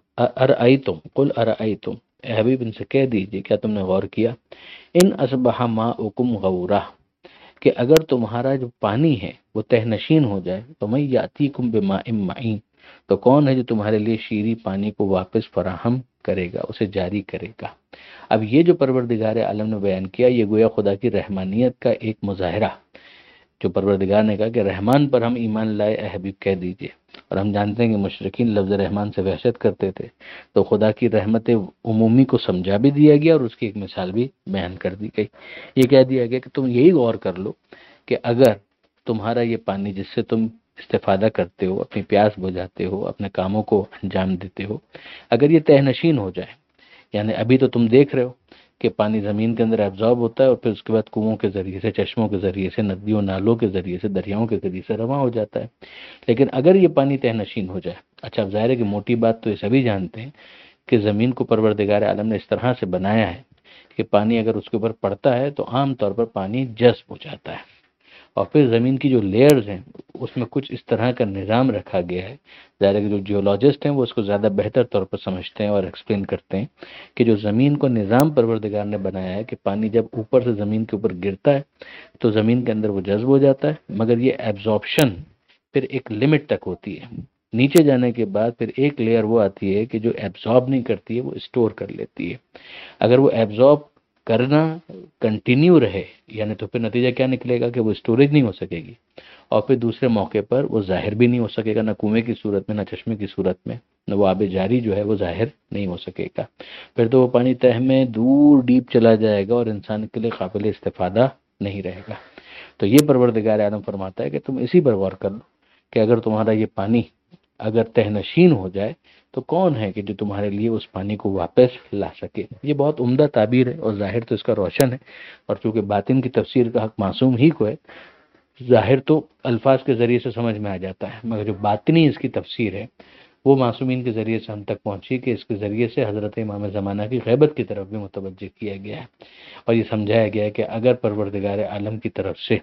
ارأیتم، قل ارأیتم، اے حبیب ان سے کہہ دیجئے کیا تم نے غور کیا، ان اصبح ماؤکم غورا، کہ اگر تمہارا جو پانی ہے وہ تہ نشین ہو جائے، تو من یاتیکم بماء معین، تو کون ہے جو تمہارے لیے شیریں پانی کو واپس فراہم کرے گا، اسے جاری کرے گا۔ اب یہ جو پروردگار عالم نے بیان کیا یہ گویا خدا کی رحمانیت کا ایک مظاہرہ، جو پروردگار نے کہا کہ رحمان پر ہم ایمان لائے، اے حبیب کہہ دیجئے، اور ہم جانتے ہیں کہ مشرکین لفظ رحمان سے وحشت کرتے تھے، تو خدا کی رحمت عمومی کو سمجھا بھی دیا گیا اور اس کی ایک مثال بھی بیان کر دی گئی۔ یہ کہہ دیا گیا کہ تم یہی غور کر لو کہ اگر تمہارا یہ پانی جس سے تم استفادہ کرتے ہو، اپنی پیاس بجھاتے ہو، اپنے کاموں کو انجام دیتے ہو، اگر یہ تہ نشین ہو جائے، یعنی ابھی تو تم دیکھ رہے ہو کہ پانی زمین کے اندر ایبزارب ہوتا ہے اور پھر اس کے بعد کنوؤں کے ذریعے سے، چشموں کے ذریعے سے، ندیوں نالوں کے ذریعے سے، دریاؤں کے ذریعے سے رواں ہو جاتا ہے، لیکن اگر یہ پانی تہ نشین ہو جائے، اچھا اب ظاہر ہے کہ موٹی بات تو یہ سبھی جانتے ہیں کہ زمین کو پروردگار عالم نے اس طرح سے بنایا ہے کہ پانی اگر اس کے اوپر پڑتا ہے تو عام طور پر پانی جذب ہو جاتا ہے، اور پھر زمین کی جو لیئرز ہیں اس میں کچھ اس طرح کا نظام رکھا گیا ہے، ظاہر ہے کہ جو جیولوجسٹ ہیں وہ اس کو زیادہ بہتر طور پر سمجھتے ہیں اور ایکسپلین کرتے ہیں کہ جو زمین کو نظام پروردگار نے بنایا ہے کہ پانی جب اوپر سے زمین کے اوپر گرتا ہے تو زمین کے اندر وہ جذب ہو جاتا ہے، مگر یہ ایبزارپشن پھر ایک لمٹ تک ہوتی ہے، نیچے جانے کے بعد پھر ایک لیئر وہ آتی ہے کہ جو ایبزارب نہیں کرتی ہے، وہ اسٹور کر لیتی ہے۔ اگر وہ ایبزارب کرنا کنٹینیو رہے یعنی تو پھر نتیجہ کیا نکلے گا کہ وہ اسٹوریج نہیں ہو سکے گی، اور پھر دوسرے موقع پر وہ ظاہر بھی نہیں ہو سکے گا، نہ کنویں کی صورت میں، نہ چشمے کی صورت میں، نہ وہ آب جاری جو ہے وہ ظاہر نہیں ہو سکے گا، پھر تو وہ پانی تہ میں دور ڈیپ چلا جائے گا اور انسان کے لیے قابل استفادہ نہیں رہے گا۔ تو یہ پروردگار عالم فرماتا ہے کہ تم اسی پر غور کر لو کہ اگر تمہارا یہ پانی اگر تہ نشین ہو جائے تو کون ہے کہ جو تمہارے لیے اس پانی کو واپس لا سکے۔ یہ بہت عمدہ تعبیر ہے اور ظاہر تو اس کا روشن ہے، اور چونکہ باطن کی تفسیر کا حق معصوم ہی کو ہے، ظاہر تو الفاظ کے ذریعے سے سمجھ میں آ جاتا ہے، مگر جو باطنی اس کی تفسیر ہے وہ معصومین کے ذریعے سے ہم تک پہنچی کہ اس کے ذریعے سے حضرت امام زمانہ کی غیبت کی طرف بھی متوجہ کیا گیا ہے، اور یہ سمجھایا گیا ہے کہ اگر پروردگار عالم کی طرف سے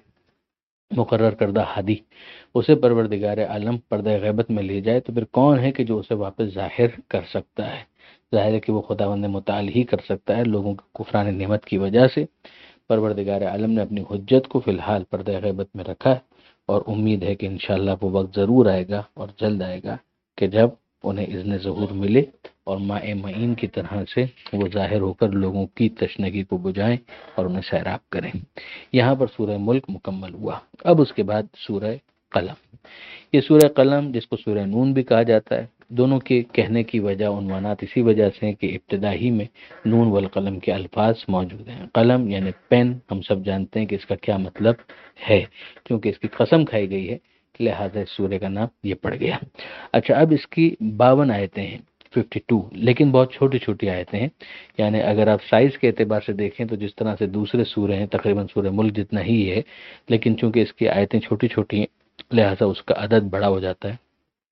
مقرر کردہ ہادی اسے پروردگار عالم پردہ غیبت میں لے جائے تو پھر کون ہے کہ جو اسے واپس ظاہر کر سکتا ہے۔ ظاہر ہے کہ وہ خداوند متعال ہی کر سکتا ہے، لوگوں کی کفران نعمت کی وجہ سے پروردگار عالم نے اپنی حجت کو فی الحال پردہ غیبت میں رکھا ہے، اور امید ہے کہ انشاءاللہ وہ وقت ضرور آئے گا اور جلد آئے گا کہ جب انہیں اذن ظہور ملے اور ماء معین کی طرح سے وہ ظاہر ہو کر لوگوں کی تشنگی کو بجھائیں اور انہیں سیراب کریں۔ یہاں پر سورہ ملک مکمل ہوا۔ اب اس کے بعد سورہ قلم۔ یہ سورہ قلم جس کو سورہ نون بھی کہا جاتا ہے، دونوں کے کہنے کی وجہ عنوانات اسی وجہ سے ہیں کہ ابتدا ہی میں نون والقلم کے الفاظ موجود ہیں۔ قلم یعنی پین، ہم سب جانتے ہیں کہ اس کا کیا مطلب ہے، کیونکہ اس کی قسم کھائی گئی ہے لہذا اس سورہ کا نام یہ پڑ گیا۔ اچھا، اب اس کی 52 آیتیں ہیں، 52، لیکن بہت چھوٹی چھوٹی آیتیں ہیں، یعنی اگر آپ سائز کے اعتبار سے دیکھیں تو جس طرح سے دوسرے سورے ہیں تقریباً سورہ ملک جتنا ہی ہے، لیکن چونکہ اس کی آیتیں چھوٹی چھوٹی ہیں لہذا اس کا عدد بڑا ہو جاتا ہے،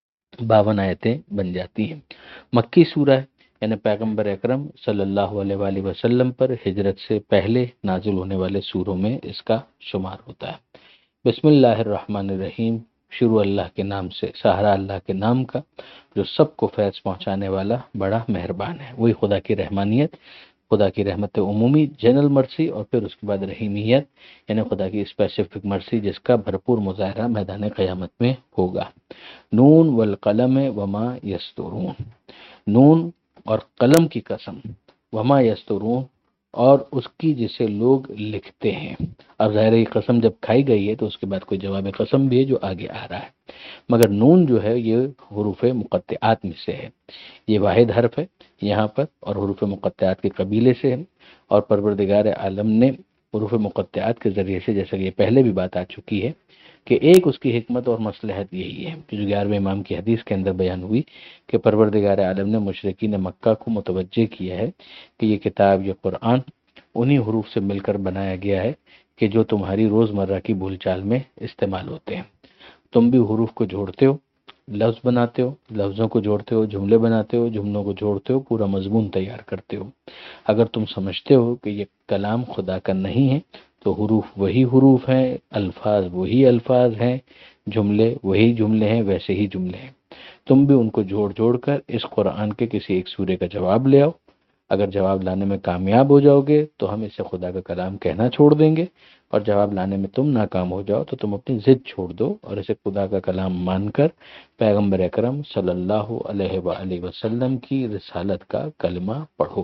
52 آیتیں بن جاتی ہیں۔ مکی سورہ ہے، یعنی پیغمبر اکرم صلی اللہ علیہ وآلہ وسلم پر ہجرت سے پہلے نازل ہونے والے سوروں میں اس کا شمار ہوتا ہے۔ بسم اللہ الرحمن الرحیم، شروع اللہ کے نام سے، سہارا اللہ کے نام کا جو سب کو فیض پہنچانے والا بڑا مہربان ہے۔ وہی خدا کی رحمانیت، خدا کی رحمت عمومی جنرل مرسی، اور پھر اس کے بعد رحیمیت یعنی خدا کی اسپیسیفک مرسی جس کا بھرپور مظاہرہ میدان قیامت میں ہوگا۔ نون والقلم وما یسطرون، نون اور قلم کی قسم، وما یسطرون اور اس کی جسے لوگ لکھتے ہیں۔ اب ظاہر ہے قسم جب کھائی گئی ہے تو اس کے بعد کوئی جواب قسم بھی ہے جو آگے آ رہا ہے، مگر نون جو ہے یہ حروف مقطعات میں سے ہے، یہ واحد حرف ہے یہاں پر اور حروف مقطعات کے قبیلے سے ہے، اور پروردگار عالم نے حروف مقطعات کے ذریعے سے، جیسا کہ یہ پہلے بھی بات آ چکی ہے کہ ایک اس کی حکمت اور مصلحت یہی ہے کہ جو 11ویں امام کی حدیث کے اندر بیان ہوئی کہ پروردگار عالم نے مشرکین مکہ کو متوجہ کیا ہے کہ یہ کتاب، یہ قرآن انہی حروف سے مل کر بنایا گیا ہے کہ جو تمہاری روزمرہ کی بول چال میں استعمال ہوتے ہیں۔ تم بھی حروف کو جوڑتے ہو، لفظ بناتے ہو، لفظوں کو جوڑتے ہو، جملے بناتے ہو، جملوں کو جوڑتے ہو، پورا مضمون تیار کرتے ہو۔ اگر تم سمجھتے ہو کہ یہ کلام خدا کا نہیں ہے تو حروف وہی حروف ہیں، الفاظ وہی الفاظ ہیں، جملے وہی جملے ہیں، ویسے ہی جملے ہیں۔ تم بھی ان کو جوڑ جوڑ کر اس قرآن کے کسی ایک سورے کا جواب لے آؤ۔ اگر جواب لانے میں کامیاب ہو جاؤ گے تو ہم اسے خدا کا کلام کہنا چھوڑ دیں گے، اور جواب لانے میں تم ناکام ہو جاؤ تو تم اپنی ضد چھوڑ دو اور اسے خدا کا کلام مان کر پیغمبر اکرم صلی اللہ علیہ وآلہ وسلم کی رسالت کا کلمہ پڑھو۔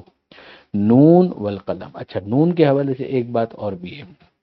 نون والقلم۔ اچھا، نون کے حوالے سے ایک بات اور بھی ہے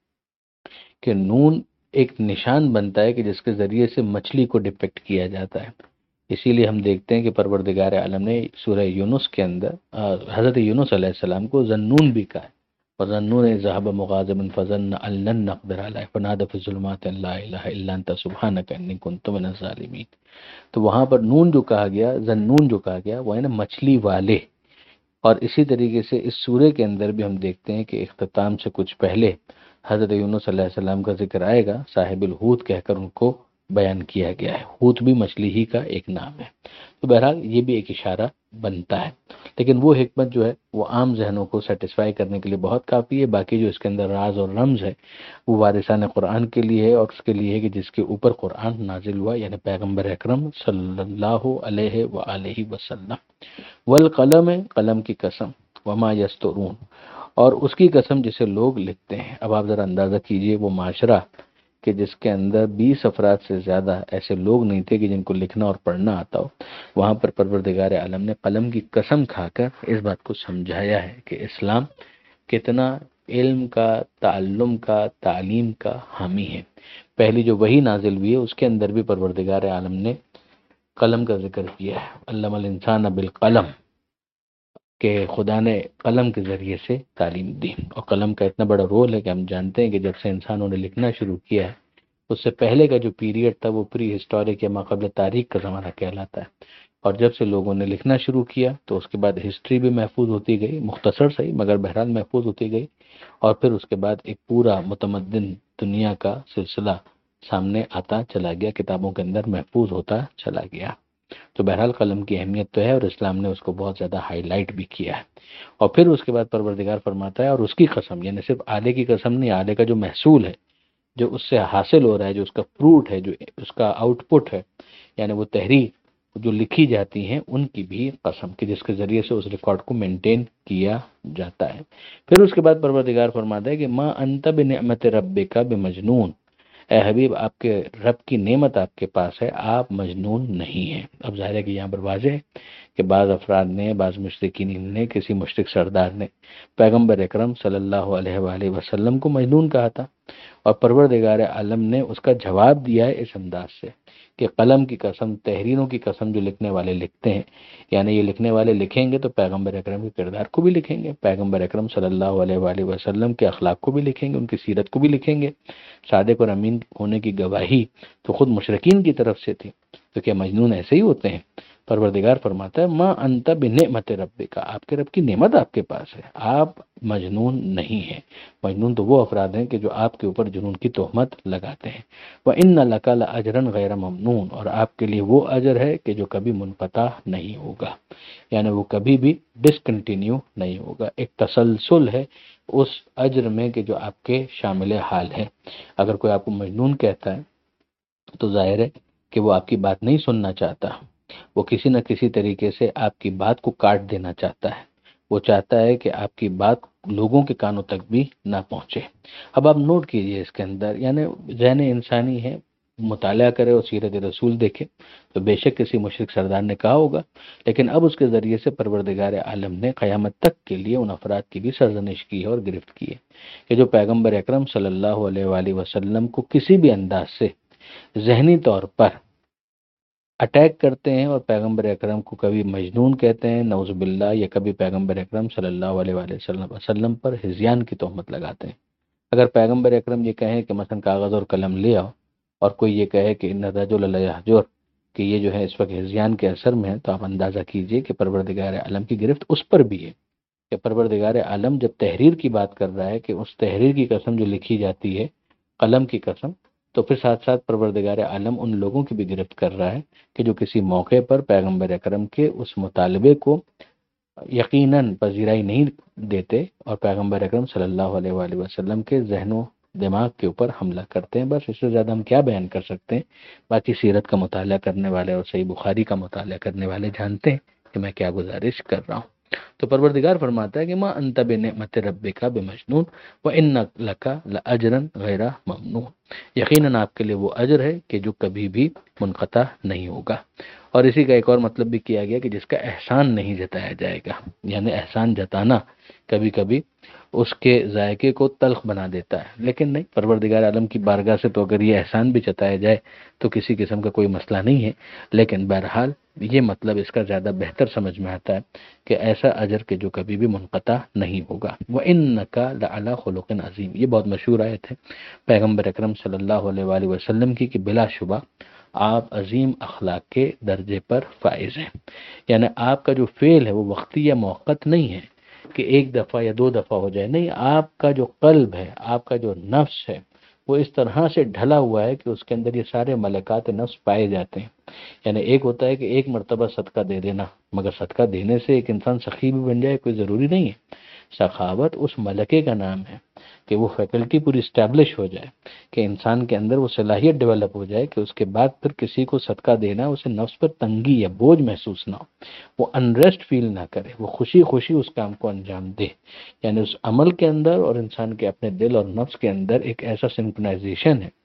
کہ نون ایک نشان بنتا ہے کہ جس کے ذریعے سے مچھلی کو ڈپیکٹ کیا جاتا ہے۔ اسی لیے ہم دیکھتے ہیں کہ پروردگار عالم نے سورہ یونس کے اندر حضرت یونس علیہ السلام کو ذنون بھی کہا ہے، وَظَنُّونِ إِذْ ذَهَبَ مُغَاضِبًا فَظَنَّ أَن لَّن نَّقْدِرَ عَلَيْهِ فَنَادَىٰ فِي الظُّلُمَاتِ أَن لَّا إِلَٰهَ إِلَّا أَنتَ سُبْحَانَكَ إِنِّي كُنتُ مِنَ الظَّالِمِينَ۔ تو وہاں پر نون جو کہا گیا، ذنون جو کہا گیا، وہ ہے نا مچھلی والے۔ اور اسی طریقے سے اس سورے کے اندر بھی ہم دیکھتے ہیں کہ اختتام سے کچھ پہلے حضرت یونس علیہ السلام کا ذکر آئے گا، صاحب الحوت کہہ کر ان کو بیان کیا گیا ہے۔ حوت بھی مچھلی ہی کا ایک نام ہے۔ تو بہرحال یہ بھی ایک اشارہ بنتا ہے، لیکن وہ حکمت جو ہے وہ عام ذہنوں کو سیٹسفائی کرنے کے لیے بہت کافی ہے۔ باقی جو اس کے اندر راز اور رمز ہے وہ وارثان قرآن کے لیے ہے، اور اس کے لیے ہے کہ جس کے اوپر قرآن نازل ہوا، یعنی پیغمبر اکرم صلی اللہ علیہ وآلہ وسلم۔ والقلم، قلم کی قسم، وما یسطرون، اور اس کی قسم جسے لوگ لکھتے ہیں۔ اب آپ ذرا اندازہ کیجئے وہ معاشرہ کہ جس کے اندر 20 افراد سے زیادہ ایسے لوگ نہیں تھے کہ جن کو لکھنا اور پڑھنا آتا ہو، وہاں پر پروردگار عالم نے قلم کی قسم کھا کر اس بات کو سمجھایا ہے کہ اسلام کتنا علم کا، تعلم کا، تعلیم کا حامی ہے۔ پہلی جو وحی نازل ہوئی ہے اس کے اندر بھی پروردگار عالم نے قلم کا ذکر کیا ہے، علم الانسان بالقلم، کہ خدا نے قلم کے ذریعے سے تعلیم دی۔ اور قلم کا اتنا بڑا رول ہے کہ ہم جانتے ہیں کہ جب سے انسانوں نے لکھنا شروع کیا ہے اس سے پہلے کا جو پیریڈ تھا وہ پری ہسٹورک یا ماقبل تاریخ کا زمانہ کہلاتا ہے، اور جب سے لوگوں نے لکھنا شروع کیا تو اس کے بعد ہسٹری بھی محفوظ ہوتی گئی، مختصر صحیح مگر بہرحال محفوظ ہوتی گئی، اور پھر اس کے بعد ایک پورا متمدن دنیا کا سلسلہ سامنے آتا چلا گیا، کتابوں کے اندر محفوظ ہوتا چلا گیا۔ تو بہرحال قلم کی اہمیت تو ہے، اور اسلام نے اس کو بہت زیادہ ہائی لائٹ بھی کیا ہے۔ اور پھر اس کے بعد پروردگار فرماتا ہے اور اس کی قسم، یعنی صرف آلے کی قسم نہیں، آلے کا جو محصول ہے، جو اس سے حاصل ہو رہا ہے، جو اس کا فروٹ ہے، جو اس کا آؤٹ پٹ ہے، یعنی وہ تحریر جو لکھی جاتی ہیں ان کی بھی قسم، کہ جس کے ذریعے سے اس ریکارڈ کو مینٹین کیا جاتا ہے۔ پھر اس کے بعد پروردگار فرماتا ہے کہ ما انت بنعمت ربک بمجنون، اے حبیب آپ کے رب کی نعمت آپ کے پاس ہے، آپ مجنون نہیں ہیں۔ اب ظاہر ہے کہ یہاں پر واضح ہے کہ بعض افراد نے، بعض مشرکین نے، کسی مشرک سردار نے پیغمبر اکرم صلی اللہ علیہ وآلہ وسلم کو مجنون کہا تھا، اور پروردگار عالم نے اس کا جواب دیا ہے اس انداز سے کہ قلم کی قسم، تحریروں کی قسم، جو لکھنے والے لکھتے ہیں، یعنی یہ لکھنے والے لکھیں گے تو پیغمبر اکرم کے کردار کو بھی لکھیں گے، پیغمبر اکرم صلی اللہ علیہ وآلہ وسلم کے اخلاق کو بھی لکھیں گے، ان کی سیرت کو بھی لکھیں گے۔ صادق اور امین ہونے کی گواہی تو خود مشرکین کی طرف سے تھی، تو کیا مجنون ایسے ہی ہوتے ہیں؟ پروردگار فرماتا ہے ما انت بنعمت ربک، آپ کے رب کی نعمت آپ کے پاس ہے، آپ مجنون نہیں ہیں۔ مجنون تو وہ افراد ہیں کہ جو آپ کے اوپر جنون کی تہمت لگاتے ہیں۔ وَإِنَّ لَكَ لَأَجْرًا غَيْرَ مَمْنُونٍ، اور آپ کے لیے وہ اجر ہے کہ جو کبھی منقطع نہیں ہوگا، یعنی وہ کبھی بھی ڈسکنٹینیو نہیں ہوگا، ایک تسلسل ہے اس اجر میں کہ جو آپ کے شامل حال ہے۔ اگر کوئی آپ کو مجنون کہتا ہے تو ظاہر ہے کہ وہ آپ کی بات نہیں سننا چاہتا، وہ کسی نہ کسی طریقے سے آپ کی بات کو کاٹ دینا چاہتا ہے، وہ چاہتا ہے کہ آپ کی بات لوگوں کے کانوں تک بھی نہ پہنچے۔ اب آپ نوٹ کیجئے اس کے اندر، یعنی ذہن انسانی ہے، مطالعہ کرے اور سیرت رسول دیکھے تو بے شک کسی مشرک سردار نے کہا ہوگا، لیکن اب اس کے ذریعے سے پروردگار عالم نے قیامت تک کے لیے ان افراد کی بھی سرزنش کی ہے اور گرفت کی ہے کہ جو پیغمبر اکرم صلی اللہ علیہ وآلہ وسلم کو کسی بھی انداز سے ذہنی طور پر اٹیک کرتے ہیں اور پیغمبر اکرم کو کبھی مجنون کہتے ہیں نعوذ باللہ، یا کبھی پیغمبر اکرم صلی اللہ علیہ وآلہ وسلم پر ہذیان کی تہمت لگاتے ہیں۔ اگر پیغمبر اکرم یہ کہیں کہ مثلا کاغذ اور قلم لے آؤ، اور کوئی یہ کہے کہ ان الرجل لیہجر، کہ یہ جو ہے اس وقت ہذیان کے اثر میں ہے، تو آپ اندازہ کیجئے کہ پروردگار عالم کی گرفت اس پر بھی ہے کہ پروردگار عالم جب تحریر کی بات کر رہا ہے کہ اس تحریر کی قسم جو لکھی جاتی ہے، قلم کی قسم، تو پھر ساتھ ساتھ پروردگار عالم ان لوگوں کی بھی گرفت کر رہا ہے کہ جو کسی موقع پر پیغمبر اکرم کے اس مطالبے کو یقیناً پذیرائی نہیں دیتے اور پیغمبر اکرم صلی اللہ علیہ وآلہ وسلم کے ذہن و دماغ کے اوپر حملہ کرتے ہیں۔ بس اس سے زیادہ ہم کیا بیان کر سکتے ہیں؟ باقی سیرت کا مطالعہ کرنے والے اور صحیح بخاری کا مطالعہ کرنے والے جانتے ہیں کہ میں کیا گزارش کر رہا ہوں۔ تو پروردگار فرماتا ہے کہ ما انت بنعمت ربک بمجنون وان لک لاجرا غیر ممنون، یقیناً آپ کے لیے وہ اجر ہے کہ جو کبھی بھی منقطع نہیں ہوگا۔ اور اسی کا ایک اور مطلب بھی کیا گیا کہ جس کا احسان نہیں جتایا جائے گا، یعنی احسان جتانا کبھی کبھی اس کے ذائقے کو تلخ بنا دیتا ہے، لیکن نہیں، پروردگار عالم کی بارگاہ سے تو اگر یہ احسان بھی جتایا جائے تو کسی قسم کا کوئی مسئلہ نہیں ہے، لیکن بہرحال یہ مطلب اس کا زیادہ بہتر سمجھ میں آتا ہے کہ ایسا اجر کہ جو کبھی بھی منقطع نہیں ہوگا۔ وَإِنَّكَ لَعَلَىٰ خُلُقٍ عَظِيمٍ، یہ بہت مشہور آیت ہے پیغمبر اکرم صلی اللہ علیہ وآلہ وسلم کی کہ بلا شبہ آپ عظیم اخلاق کے درجے پر فائز ہیں، یعنی آپ کا جو فعل ہے وہ وقتی یا موقت نہیں ہے کہ ایک دفعہ یا دو دفعہ ہو جائے، نہیں، آپ کا جو قلب ہے، آپ کا جو نفس ہے، وہ اس طرح سے ڈھلا ہوا ہے کہ اس کے اندر یہ سارے ملکات نفس پائے جاتے ہیں۔ یعنی ایک ہوتا ہے کہ ایک مرتبہ صدقہ دے دینا، مگر صدقہ دینے سے ایک انسان سخی بھی بن جائے کوئی ضروری نہیں ہے۔ سخاوت اس ملکے کا نام ہے کہ وہ فیکلٹی پوری اسٹیبلش ہو جائے، کہ انسان کے اندر وہ صلاحیت ڈیولپ ہو جائے کہ اس کے بعد پھر کسی کو صدقہ دینا اسے نفس پر تنگی یا بوجھ محسوس نہ ہو، وہ انریسٹ فیل نہ کرے، وہ خوشی خوشی اس کام کو انجام دے۔ یعنی اس عمل کے اندر اور انسان کے اپنے دل اور نفس کے اندر ایک ایسا سنکرونائزیشن ہے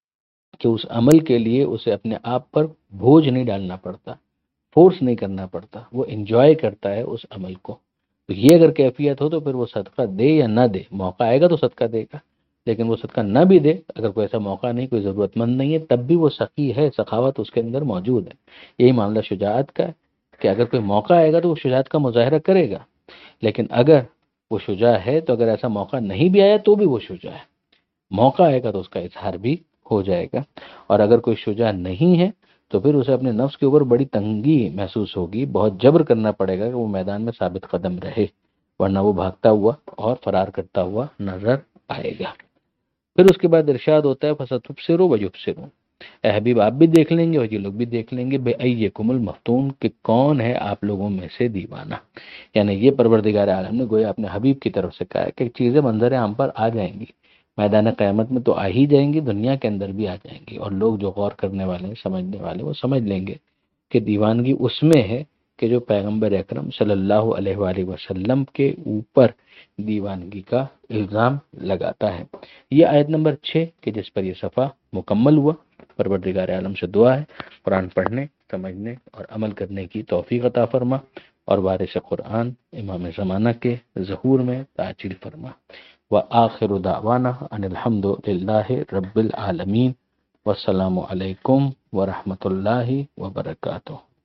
کہ اس عمل کے لیے اسے اپنے آپ پر بوجھ نہیں ڈالنا پڑتا، فورس نہیں کرنا پڑتا، وہ انجوائے کرتا ہے اس عمل کو۔ تو یہ اگر کیفیت ہو تو پھر وہ صدقہ دے یا نہ دے، موقع آئے گا تو صدقہ دے گا، لیکن وہ صدقہ نہ بھی دے، اگر کوئی ایسا موقع نہیں، کوئی ضرورت مند نہیں ہے، تب بھی وہ سخی ہے، سخاوت اس کے اندر موجود ہے۔ یہی معاملہ شجاعت کا ہے کہ اگر کوئی موقع آئے گا تو وہ شجاعت کا مظاہرہ کرے گا، لیکن اگر وہ شجاع ہے تو اگر ایسا موقع نہیں بھی آیا تو بھی وہ شجاع ہے، موقع آئے گا تو اس کا اظہار بھی ہو جائے گا۔ اور اگر کوئی شجاع نہیں ہے تو پھر اسے اپنے نفس کے اوپر بڑی تنگی محسوس ہوگی، بہت جبر کرنا پڑے گا کہ وہ میدان میں ثابت قدم رہے، ورنہ وہ بھاگتا ہوا اور فرار کرتا ہوا نظر آئے گا۔ پھر اس کے بعد ارشاد ہوتا ہے فَسَتُبْصِرُ وَيُبْصِرُونَ، اے حبیب آپ بھی دیکھ لیں گے اور یہ لوگ بھی دیکھ لیں گے، بِأَيِّكُمُ الْمَفْتُونُ، کہ کون ہے آپ لوگوں میں سے دیوانہ۔ یعنی یہ پروردگار عالم نے گویا اپنے حبیب کی طرف سے کہا ہے کہ چیزیں منظر عام پر آ جائیں گی، میدان قیامت میں تو آ ہی جائیں گی، دنیا کے اندر بھی آ جائیں گی، اور لوگ جو غور کرنے والے ہیں، سمجھنے والے، وہ سمجھ لیں گے کہ دیوانگی اس میں ہے کہ جو پیغمبر اکرم صلی اللہ علیہ وآلہ وسلم کے اوپر دیوانگی کا الزام لگاتا ہے۔ یہ آیت نمبر 6 کہ جس پر یہ صفحہ مکمل ہوا۔ پروردگار عالم سے دعا ہے قرآن پڑھنے، سمجھنے اور عمل کرنے کی توفیق عطا فرما، اور وارث قرآن امام زمانہ کے ظہور میں تعجیل فرما۔ وآخر دعوانا ان الحمد للہ رب العالمین، والسلام علیکم ورحمۃ اللہ وبرکاتہ۔